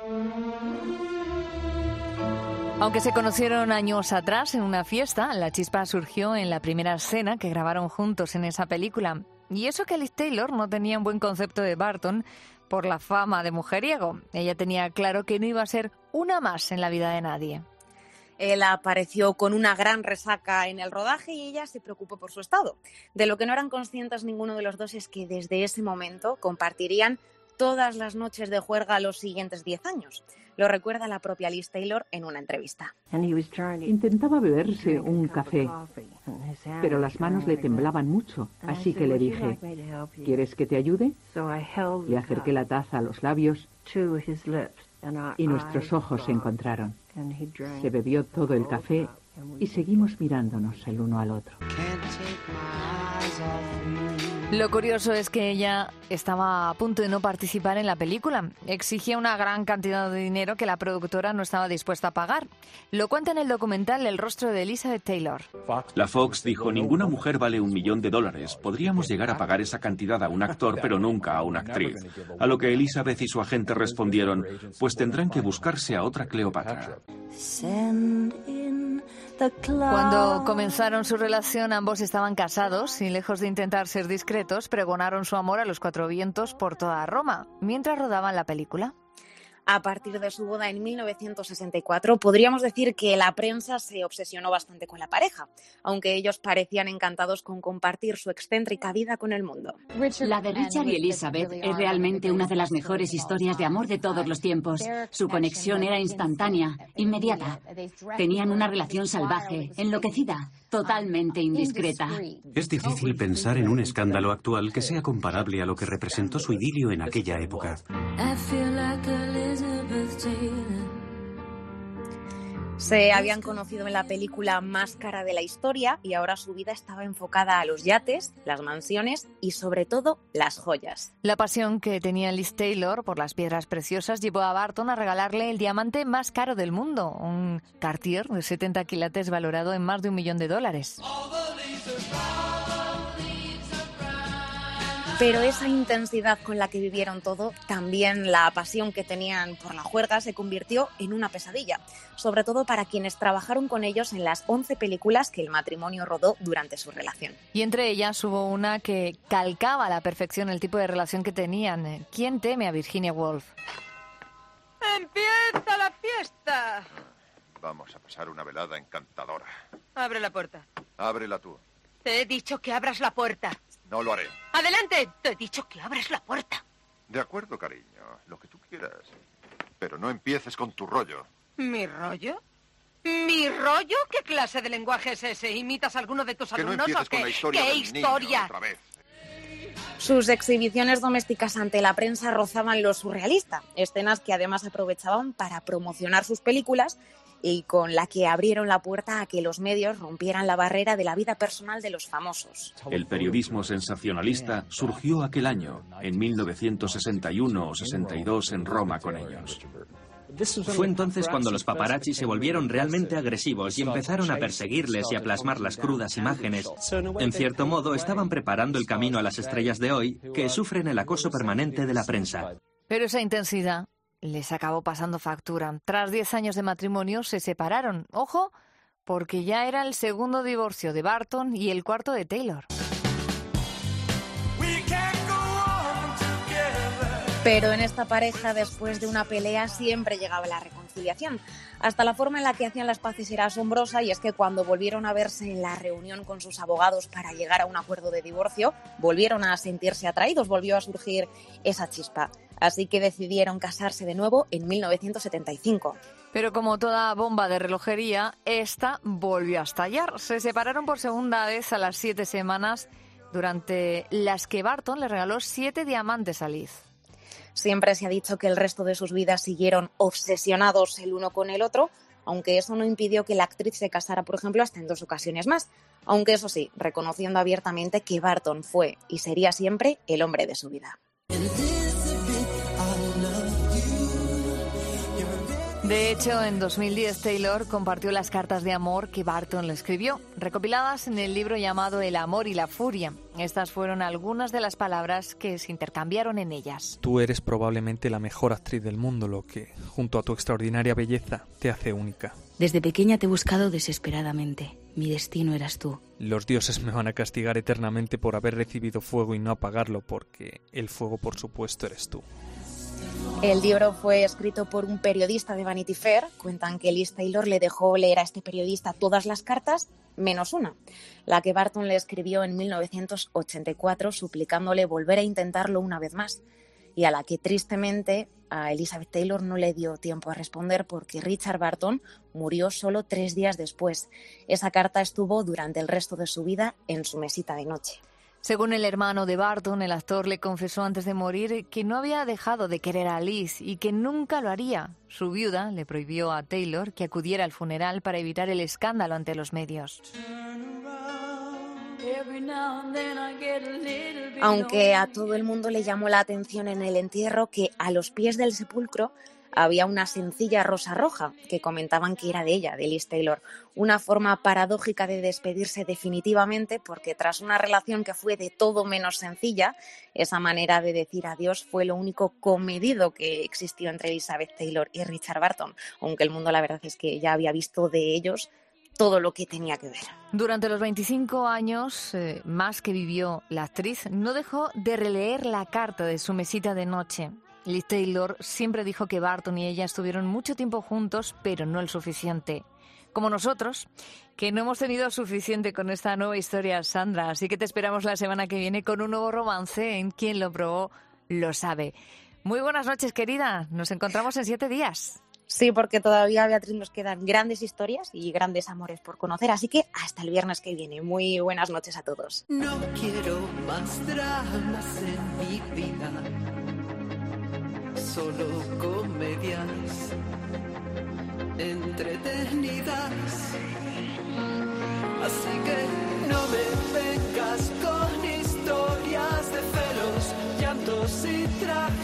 Aunque se conocieron años atrás en una fiesta, la chispa surgió en la primera escena que grabaron juntos en esa película. Y eso que Liz Taylor no tenía un buen concepto de Burton por la fama de mujeriego. Ella tenía claro que no iba a ser una más en la vida de nadie. Él apareció con una gran resaca en el rodaje y ella se preocupó por su estado. De lo que no eran conscientes ninguno de los dos es que desde ese momento compartirían todas las noches de juerga los siguientes 10 años. Lo recuerda la propia Liz Taylor en una entrevista. Intentaba beberse un café, pero las manos le temblaban mucho, así que le dije, ¿quieres que te ayude? Le acerqué la taza a los labios y nuestros ojos se encontraron. Se bebió todo el café y seguimos mirándonos el uno al otro. Lo curioso es que ella estaba a punto de no participar en la película. Exigía una gran cantidad de dinero que la productora no estaba dispuesta a pagar. Lo cuenta en el documental El rostro de Elizabeth Taylor. La Fox dijo, ninguna mujer vale $1 millón. Podríamos llegar a pagar esa cantidad a un actor, pero nunca a una actriz. A lo que Elizabeth y su agente respondieron, pues tendrán que buscarse a otra Cleopatra. Cuando comenzaron su relación, ambos estaban casados y, lejos de intentar ser discretos, pregonaron su amor a los 4 vientos por toda Roma, mientras rodaban la película. A partir de su boda en 1964, podríamos decir que la prensa se obsesionó bastante con la pareja, aunque ellos parecían encantados con compartir su excéntrica vida con el mundo. La de Richard y Elizabeth es realmente una de las mejores historias de amor de todos los tiempos. Su conexión era instantánea, inmediata. Tenían una relación salvaje, enloquecida, totalmente indiscreta. Es difícil pensar en un escándalo actual que sea comparable a lo que representó su idilio en aquella época. Se habían conocido en la película más cara de la historia y ahora su vida estaba enfocada a los yates, las mansiones y sobre todo las joyas. La pasión que tenía Liz Taylor por las piedras preciosas llevó a Burton a regalarle el diamante más caro del mundo, un Cartier de 70 quilates valorado en más de $1 millón. Pero esa intensidad con la que vivieron todo, también la pasión que tenían por la juerga, se convirtió en una pesadilla, sobre todo para quienes trabajaron con ellos en las 11 películas que el matrimonio rodó durante su relación. Y entre ellas hubo una que calcaba a la perfección el tipo de relación que tenían. ¿Quién teme a Virginia Woolf? ¡Empieza la fiesta! Vamos a pasar una velada encantadora. Abre la puerta. Ábrela tú. Te he dicho que abras la puerta. No lo haré. ¡Adelante! Te he dicho que abras la puerta. De acuerdo, cariño. Lo que tú quieras. Pero no empieces con tu rollo. ¿Mi rollo? ¿Mi rollo? ¿Qué clase de lenguaje es ese? ¿Imitas a alguno de tus alumnos no empieces o qué? Con la historia ¿Qué del historia? Niño otra vez. Sus exhibiciones domésticas ante la prensa rozaban lo surrealista, escenas que además aprovechaban para promocionar sus películas y con la que abrieron la puerta a que los medios rompieran la barrera de la vida personal de los famosos. El periodismo sensacionalista surgió aquel año, en 1961 o 62 en Roma con ellos. Fue entonces cuando los paparazzi se volvieron realmente agresivos y empezaron a perseguirles y a plasmar las crudas imágenes. En cierto modo, estaban preparando el camino a las estrellas de hoy, que sufren el acoso permanente de la prensa. Pero esa intensidad les acabó pasando factura. Tras 10 años de matrimonio se separaron. Ojo, porque ya era el segundo divorcio de Barton y el cuarto de Taylor. Pero en esta pareja, después de una pelea, siempre llegaba la reconciliación. Hasta la forma en la que hacían las paces era asombrosa, y es que cuando volvieron a verse en la reunión con sus abogados para llegar a un acuerdo de divorcio, volvieron a sentirse atraídos, volvió a surgir esa chispa. Así que decidieron casarse de nuevo en 1975. Pero como toda bomba de relojería, esta volvió a estallar. Se separaron por segunda vez a las 7 semanas, durante las que Barton le regaló 7 diamantes a Liz. Siempre se ha dicho que el resto de sus vidas siguieron obsesionados el uno con el otro, aunque eso no impidió que la actriz se casara, por ejemplo, hasta en 2 ocasiones más. Aunque eso sí, reconociendo abiertamente que Barton fue y sería siempre el hombre de su vida. De hecho, en 2010 Taylor compartió las cartas de amor que Barton le escribió, recopiladas en el libro llamado El amor y la furia. Estas fueron algunas de las palabras que se intercambiaron en ellas. Tú eres probablemente la mejor actriz del mundo, lo que, junto a tu extraordinaria belleza, te hace única. Desde pequeña te he buscado desesperadamente. Mi destino eras tú. Los dioses me van a castigar eternamente por haber recibido fuego y no apagarlo, porque el fuego, por supuesto, eres tú. El libro fue escrito por un periodista de Vanity Fair. Cuentan que Liz Taylor le dejó leer a este periodista todas las cartas, menos una, la que Barton le escribió en 1984, suplicándole volver a intentarlo una vez más, y a la que tristemente a Elizabeth Taylor no le dio tiempo a responder porque Richard Barton murió solo 3 días después. Esa carta estuvo durante el resto de su vida en su mesita de noche. Según el hermano de Barton, el actor le confesó antes de morir que no había dejado de querer a Liz y que nunca lo haría. Su viuda le prohibió a Taylor que acudiera al funeral para evitar el escándalo ante los medios. Aunque a todo el mundo le llamó la atención en el entierro que a los pies del sepulcro había una sencilla rosa roja que comentaban que era de ella, de Liz Taylor. Una forma paradójica de despedirse definitivamente, porque tras una relación que fue de todo menos sencilla, esa manera de decir adiós fue lo único comedido que existió entre Elizabeth Taylor y Richard Barton, aunque el mundo la verdad es que ya había visto de ellos todo lo que tenía que ver. Durante los 25 años más que vivió la actriz, no dejó de releer la carta de su mesita de noche. Liz Taylor siempre dijo que Barton y ella estuvieron mucho tiempo juntos, pero no el suficiente. Como nosotros, que no hemos tenido suficiente con esta nueva historia, Sandra. Así que te esperamos la semana que viene con un nuevo romance en Quien lo probó lo sabe. Muy buenas noches, querida. Nos encontramos en 7 días. Sí, porque todavía, Beatriz, nos quedan grandes historias y grandes amores por conocer. Así que hasta el viernes que viene. Muy buenas noches a todos. No quiero más dramas en mi vida. Solo comedias entretenidas. Así que no me vengas con historias de celos, llantos y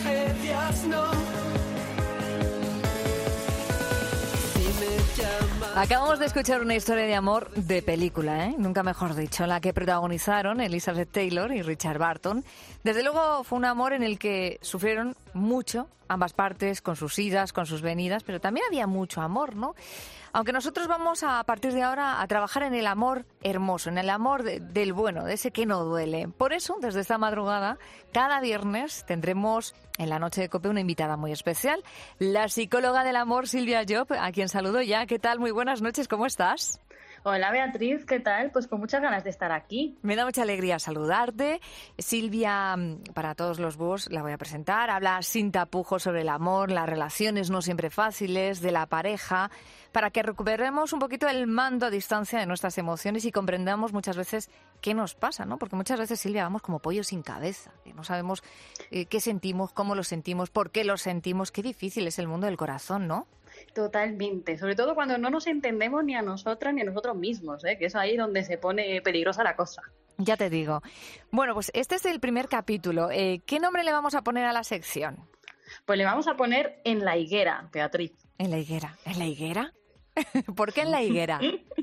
tragedias, no. Si me llamas Acabamos de escuchar una historia de amor de película, nunca mejor dicho, la que protagonizaron Elizabeth Taylor y Richard Burton. Desde luego fue un amor en el que sufrieron mucho ambas partes, con sus idas, con sus venidas, pero también había mucho amor, ¿no? Aunque nosotros vamos a partir de ahora a trabajar en el amor hermoso, en el amor del bueno, de ese que no duele. Por eso, desde esta madrugada, cada viernes tendremos en la noche de COPE una invitada muy especial, la psicóloga del amor Silvia Job, a quien saludo ya. ¿Qué tal? Muy buenas noches, ¿cómo estás? Hola Beatriz, ¿qué tal? Pues con muchas ganas de estar aquí. Me da mucha alegría saludarte. Silvia, para todos los vos, la voy a presentar. Habla sin tapujos sobre el amor, las relaciones no siempre fáciles, de la pareja, para que recuperemos un poquito el mando a distancia de nuestras emociones y comprendamos muchas veces qué nos pasa, ¿no? Porque muchas veces, Silvia, vamos como pollos sin cabeza, que no sabemos qué sentimos, cómo lo sentimos, por qué lo sentimos. Qué difícil es el mundo del corazón, ¿no? Totalmente, sobre todo cuando no nos entendemos ni a nosotras ni a nosotros mismos, que es ahí donde se pone peligrosa la cosa. Ya te digo. Bueno, pues este es el primer capítulo. ¿Qué nombre le vamos a poner a la sección? Pues le vamos a poner En la higuera, Beatriz. ¿En la higuera? ¿En la higuera? ¿Por qué en la higuera?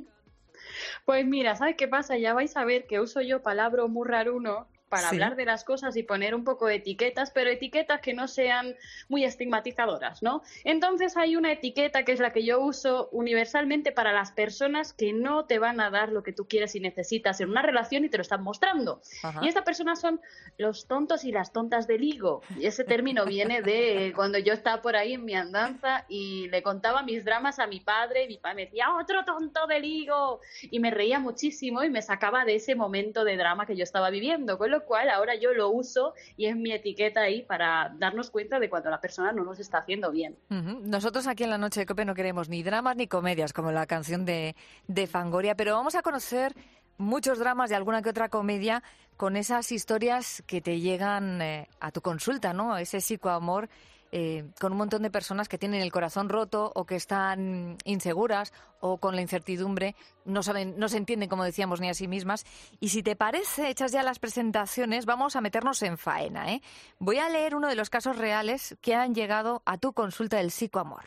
Pues mira, ¿sabes qué pasa? Ya vais a ver que uso yo palabra muy raruno para Sí. hablar de las cosas y poner un poco de etiquetas, pero etiquetas que no sean muy estigmatizadoras, ¿no? Entonces hay una etiqueta que es la que yo uso universalmente para las personas que no te van a dar lo que tú quieres y necesitas en una relación y te lo están mostrando. Ajá. Y estas personas son los tontos y las tontas del higo. Y ese término viene de cuando yo estaba por ahí en mi andanza y le contaba mis dramas a mi padre y mi padre me decía, ¡otro tonto del higo! Y me reía muchísimo y me sacaba de ese momento de drama que yo estaba viviendo, con lo cual ahora yo lo uso y es mi etiqueta ahí para darnos cuenta de cuando la persona no nos está haciendo bien. Ujú. Nosotros aquí en la Noche de COPE no queremos ni dramas ni comedias, como la canción de Fangoria, pero vamos a conocer muchos dramas y alguna que otra comedia con esas historias que te llegan a tu consulta, ¿no? Ese psicoamor con un montón de personas que tienen el corazón roto o que están inseguras o con la incertidumbre, no saben, no se entienden, como decíamos, ni a sí mismas. Y si te parece, hechas ya las presentaciones, vamos a meternos en faena, ¿eh? Voy a leer uno de los casos reales que han llegado a tu consulta del psicoamor.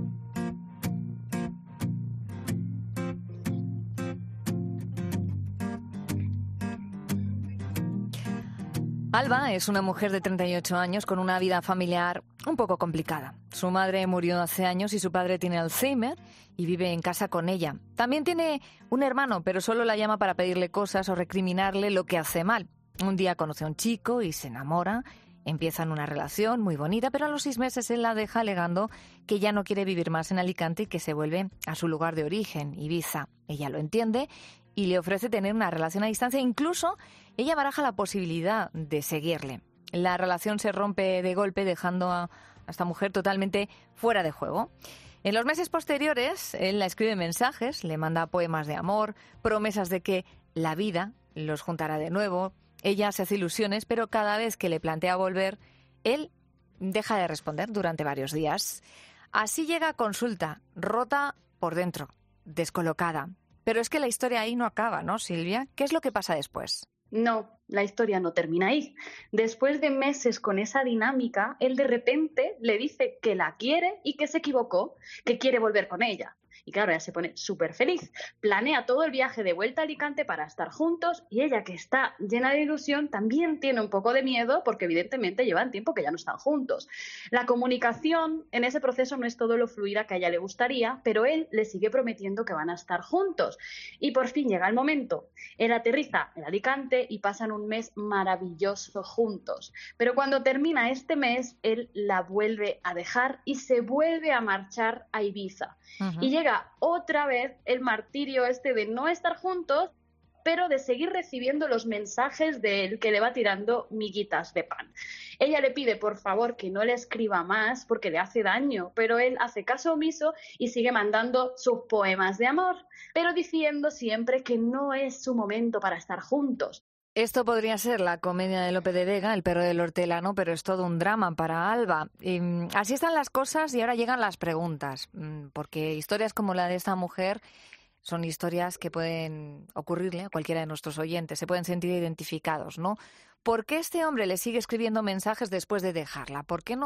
Alba es una mujer de 38 años con una vida familiar un poco complicada. Su madre murió hace años y su padre tiene Alzheimer y vive en casa con ella. También tiene un hermano, pero solo la llama para pedirle cosas o recriminarle lo que hace mal. Un día conoce a un chico y se enamora. Empiezan una relación muy bonita, pero a los 6 meses él la deja alegando que ya no quiere vivir más en Alicante y que se vuelve a su lugar de origen, Ibiza. Ella lo entiende y le ofrece tener una relación a distancia. Incluso ella baraja la posibilidad de seguirle. La relación se rompe de golpe, dejando a esta mujer totalmente fuera de juego. En los meses posteriores, él la escribe mensajes, le manda poemas de amor, promesas de que la vida los juntará de nuevo. Ella se hace ilusiones, pero cada vez que le plantea volver, él deja de responder durante varios días. Así llega a consulta, rota por dentro, descolocada. Pero es que la historia ahí no acaba, ¿no, Silvia? ¿Qué es lo que pasa después? No, la historia no termina ahí. Después de meses con esa dinámica, él de repente le dice que la quiere y que se equivocó, que quiere volver con ella. Y claro, ella se pone súper feliz. Planea todo el viaje de vuelta a Alicante para estar juntos y ella, que está llena de ilusión, también tiene un poco de miedo porque evidentemente llevan tiempo que ya no están juntos. La comunicación en ese proceso no es todo lo fluida que a ella le gustaría, pero él le sigue prometiendo que van a estar juntos. Y por fin llega el momento. Él aterriza en Alicante y pasan un mes maravilloso juntos. Pero cuando termina este mes, él la vuelve a dejar y se vuelve a marchar a Ibiza. Ujú. Y llega otra vez el martirio este de no estar juntos, pero de seguir recibiendo los mensajes de él que le va tirando miguitas de pan. Ella le pide, por favor, que no le escriba más porque le hace daño, pero él hace caso omiso y sigue mandando sus poemas de amor, pero diciendo siempre que no es su momento para estar juntos. Esto podría ser la comedia de Lope de Vega, El perro del hortelano, pero es todo un drama para Alba. Así están las cosas y ahora llegan las preguntas, porque historias como la de esta mujer son historias que pueden ocurrirle a cualquiera de nuestros oyentes, se pueden sentir identificados, ¿no? ¿Por qué este hombre le sigue escribiendo mensajes después de dejarla? ¿Por qué no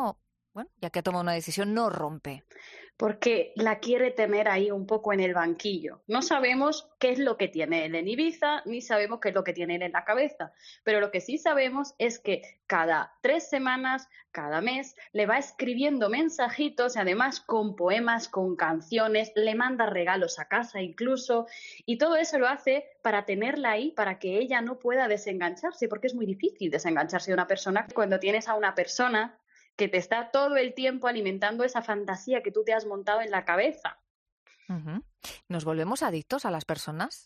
bueno, ya que ha tomado una decisión, no rompe? Porque la quiere tener ahí un poco en el banquillo. No sabemos qué es lo que tiene él en Ibiza, ni sabemos qué es lo que tiene él en la cabeza, pero lo que sí sabemos es que cada 3 semanas, cada mes, le va escribiendo mensajitos, además con poemas, con canciones, le manda regalos a casa incluso, y todo eso lo hace para tenerla ahí, para que ella no pueda desengancharse, porque es muy difícil desengancharse de una persona cuando tienes a una persona que te está todo el tiempo alimentando esa fantasía que tú te has montado en la cabeza. ¿Nos volvemos adictos a las personas?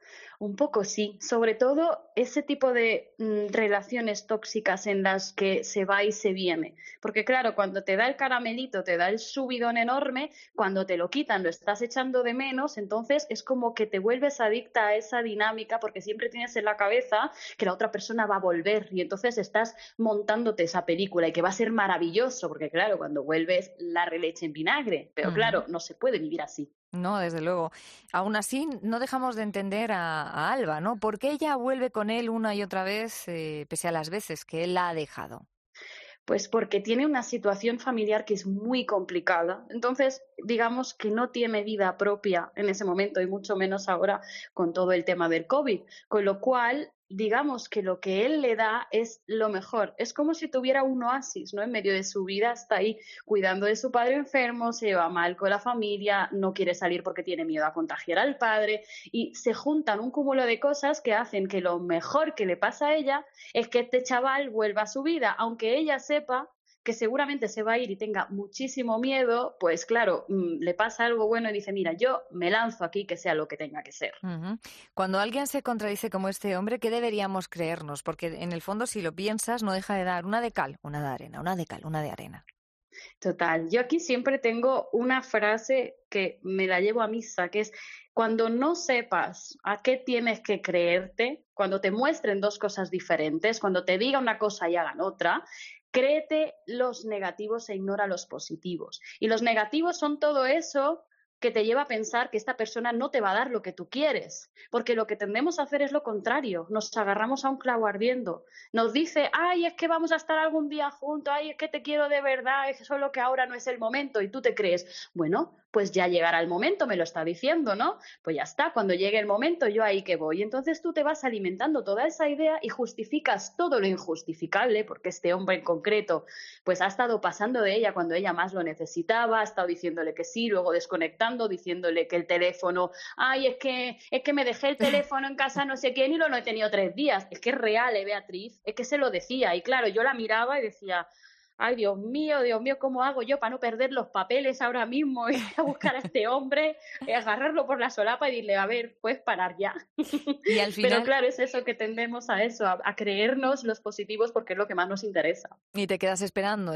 Un poco sí, sobre todo ese tipo de relaciones tóxicas en las que se va y se viene. Porque claro, cuando te da el caramelito, te da el subidón enorme, cuando te lo quitan, lo estás echando de menos, entonces es como que te vuelves adicta a esa dinámica porque siempre tienes en la cabeza que la otra persona va a volver y entonces estás montándote esa película y que va a ser maravilloso, porque claro, cuando vuelves la releche en vinagre, pero claro, no se puede vivir así. No, desde luego. Aún así, no dejamos de entender a Alba, ¿no? ¿Por qué ella vuelve con él una y otra vez, pese a las veces que él la ha dejado? Pues porque tiene una situación familiar que es muy complicada. Entonces, digamos que no tiene vida propia en ese momento y mucho menos ahora con todo el tema del COVID. Con lo cual, digamos que lo que él le da es lo mejor. Es como si tuviera un oasis, ¿no? En medio de su vida está ahí cuidando de su padre enfermo, se lleva mal con la familia, no quiere salir porque tiene miedo a contagiar al padre y se juntan un cúmulo de cosas que hacen que lo mejor que le pasa a ella es que este chaval vuelva a su vida, aunque ella sepa que seguramente se va a ir y tenga muchísimo miedo, pues claro, le pasa algo bueno y dice, mira, yo me lanzo aquí que sea lo que tenga que ser. Cuando alguien se contradice como este hombre, ¿qué deberíamos creernos? Porque en el fondo, si lo piensas, no deja de dar una de cal, una de arena, una de cal, una de arena. Total, yo aquí siempre tengo una frase que me la llevo a misa, que es cuando no sepas a qué tienes que creerte, cuando te muestren dos cosas diferentes, cuando te diga una cosa y hagan otra, créete los negativos e ignora los positivos. Y los negativos son todo eso que te lleva a pensar que esta persona no te va a dar lo que tú quieres, porque lo que tendemos a hacer es lo contrario, nos agarramos a un clavo ardiendo, nos dice, ay, es que vamos a estar algún día juntos, ay, es que te quiero de verdad, es solo que ahora no es el momento, y tú te crees, bueno, pues ya llegará el momento, me lo está diciendo, ¿no? Pues ya está, cuando llegue el momento yo ahí que voy. Entonces tú te vas alimentando toda esa idea y justificas todo lo injustificable, porque este hombre en concreto pues ha estado pasando de ella cuando ella más lo necesitaba, ha estado diciéndole que sí, luego desconectando, diciéndole que el teléfono, ay, es que me dejé el teléfono en casa no sé quién y lo he tenido 3 días. Es que es real, Beatriz, es que se lo decía. Y claro, yo la miraba y decía, ay, Dios mío, ¿cómo hago yo para no perder los papeles ahora mismo? Ir a buscar a este hombre, agarrarlo por la solapa y decirle, a ver, puedes parar ya. Y al final... Pero claro, es eso que tendemos a eso, a creernos los positivos porque es lo que más nos interesa. Y te quedas esperando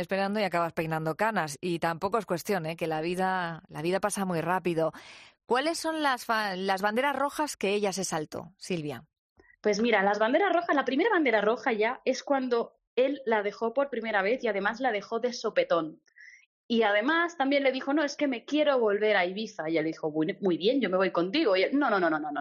y acabas peinando canas. Y tampoco es cuestión, que la vida pasa muy rápido. ¿Cuáles son las banderas rojas que ella se saltó, Silvia? Pues mira, las banderas rojas, la primera bandera roja ya es cuando él la dejó por primera vez y además la dejó de sopetón. Y además también le dijo, no, es que me quiero volver a Ibiza. Y él dijo, muy bien, yo me voy contigo. Y él, no.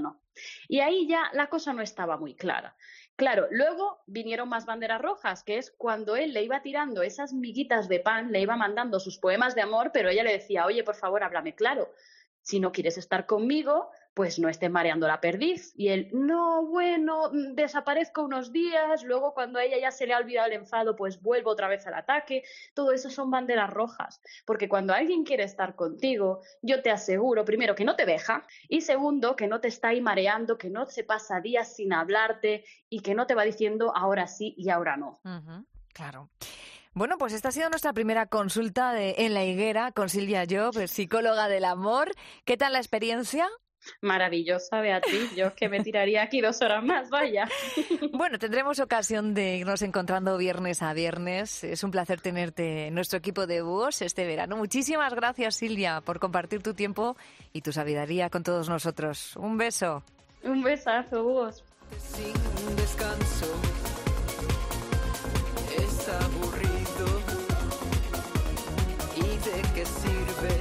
Y ahí ya la cosa no estaba muy clara. Claro, luego vinieron más banderas rojas, que es cuando él le iba tirando esas miguitas de pan, le iba mandando sus poemas de amor, pero ella le decía, oye, por favor, háblame claro. Si no quieres estar conmigo, pues no estés mareando la perdiz. Y él, no, bueno, desaparezco unos días, luego cuando a ella ya se le ha olvidado el enfado, pues vuelvo otra vez al ataque. Todo eso son banderas rojas, porque cuando alguien quiere estar contigo, yo te aseguro, primero, que no te deja, y segundo, que no te está ahí mareando, que no se pasa días sin hablarte y que no te va diciendo ahora sí y ahora no. Claro. Bueno, pues esta ha sido nuestra primera consulta de En la Higuera con Silvia Llop, psicóloga del amor. ¿Qué tal la experiencia? Maravillosa, Beatriz. Yo es que me tiraría aquí 2 horas más, vaya. Bueno, tendremos ocasión de irnos encontrando viernes a viernes. Es un placer tenerte en nuestro equipo de búhos este verano. Muchísimas gracias, Silvia, por compartir tu tiempo y tu sabiduría con todos nosotros. Un beso. Un besazo, búhos. Sin descanso, es aburrido. ¿Y de qué sirve?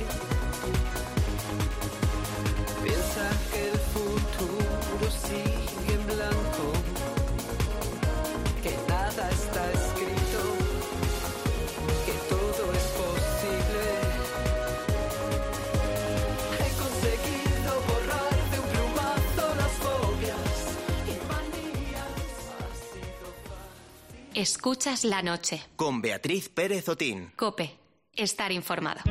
Piensa que el futuro sigue en blanco, que nada está escrito, que todo Escuchas la noche. Con Beatriz Pérez Otín. COPE. Estar informado.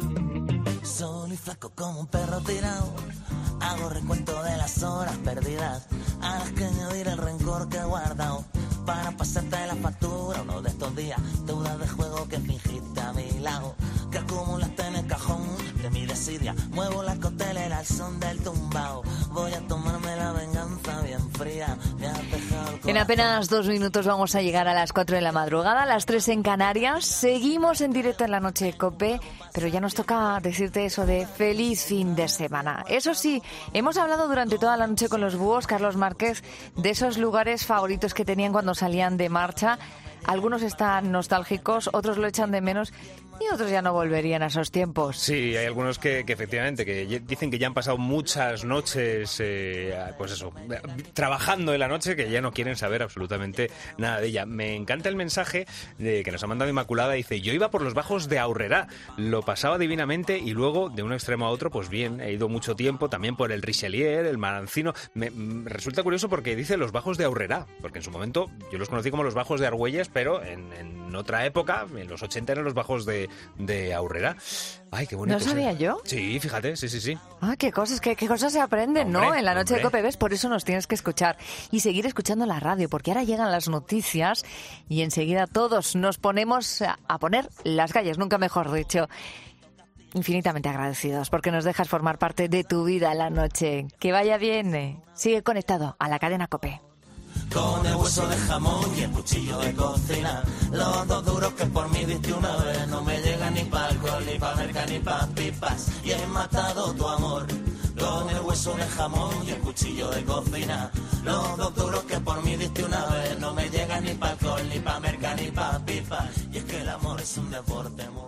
Solo y flaco como un perro tirado. Hago recuento de las horas perdidas. A las que añadir el rencor que he guardado. Para pasarte la factura uno de estos días. Deudas de juego que fingiste a mi lado. Que acumulaste en el cajón de mi desidia. Muevo la costelera al son del tumbao. Voy a tomarme la venganza bien fría. Me has dejado el En apenas 2 minutos vamos a llegar a las 4 de la madrugada, a las 3 en Canarias. Seguimos en directo en la noche de COPE, pero ya nos toca decirte eso de feliz fin de semana. Eso sí, hemos hablado durante toda la noche con los búhos, Carlos Márquez, de esos lugares favoritos que tenían cuando salían de marcha. Algunos están nostálgicos, otros lo echan de menos y otros ya no volverían a esos tiempos. Sí, hay algunos que efectivamente que dicen que ya han pasado muchas noches, pues eso, trabajando en la noche, que ya no quieren saber absolutamente nada de ella. Me encanta el mensaje que nos ha mandado Inmaculada. Dice: yo iba por los bajos de Aurrerá, lo pasaba divinamente y luego de un extremo a otro, pues bien, he ido mucho tiempo también por el Richelieu, el Marancino. Me resulta curioso porque dice los bajos de Aurrerá, porque en su momento yo los conocí como los bajos de Argüelles, pero en otra época, en los 80, eran los bajos de Aurrerá. Ay, qué bonito. ¿No sabía yo? Sí, fíjate, sí. Ah, qué cosas se aprenden, ¿no? En la noche de COPE, ¿ves? Por eso nos tienes que escuchar y seguir escuchando la radio, porque ahora llegan las noticias y enseguida todos nos ponemos a poner las calles, nunca mejor dicho. Infinitamente agradecidos porque nos dejas formar parte de tu vida en la noche. Que vaya bien. Sigue conectado a la cadena COPE. Con el hueso de jamón y el cuchillo de cocina. Los dos duros que por mí diste una vez. No me llegan ni pa' alcohol, ni pa' merca, ni pa' pipas. Y he matado tu amor. Con el hueso de jamón y el cuchillo de cocina. Los dos duros que por mí diste una vez. No me llegan ni pa' alcohol, ni pa' merca, ni pa' pipas. Y es que el amor es un deporte muy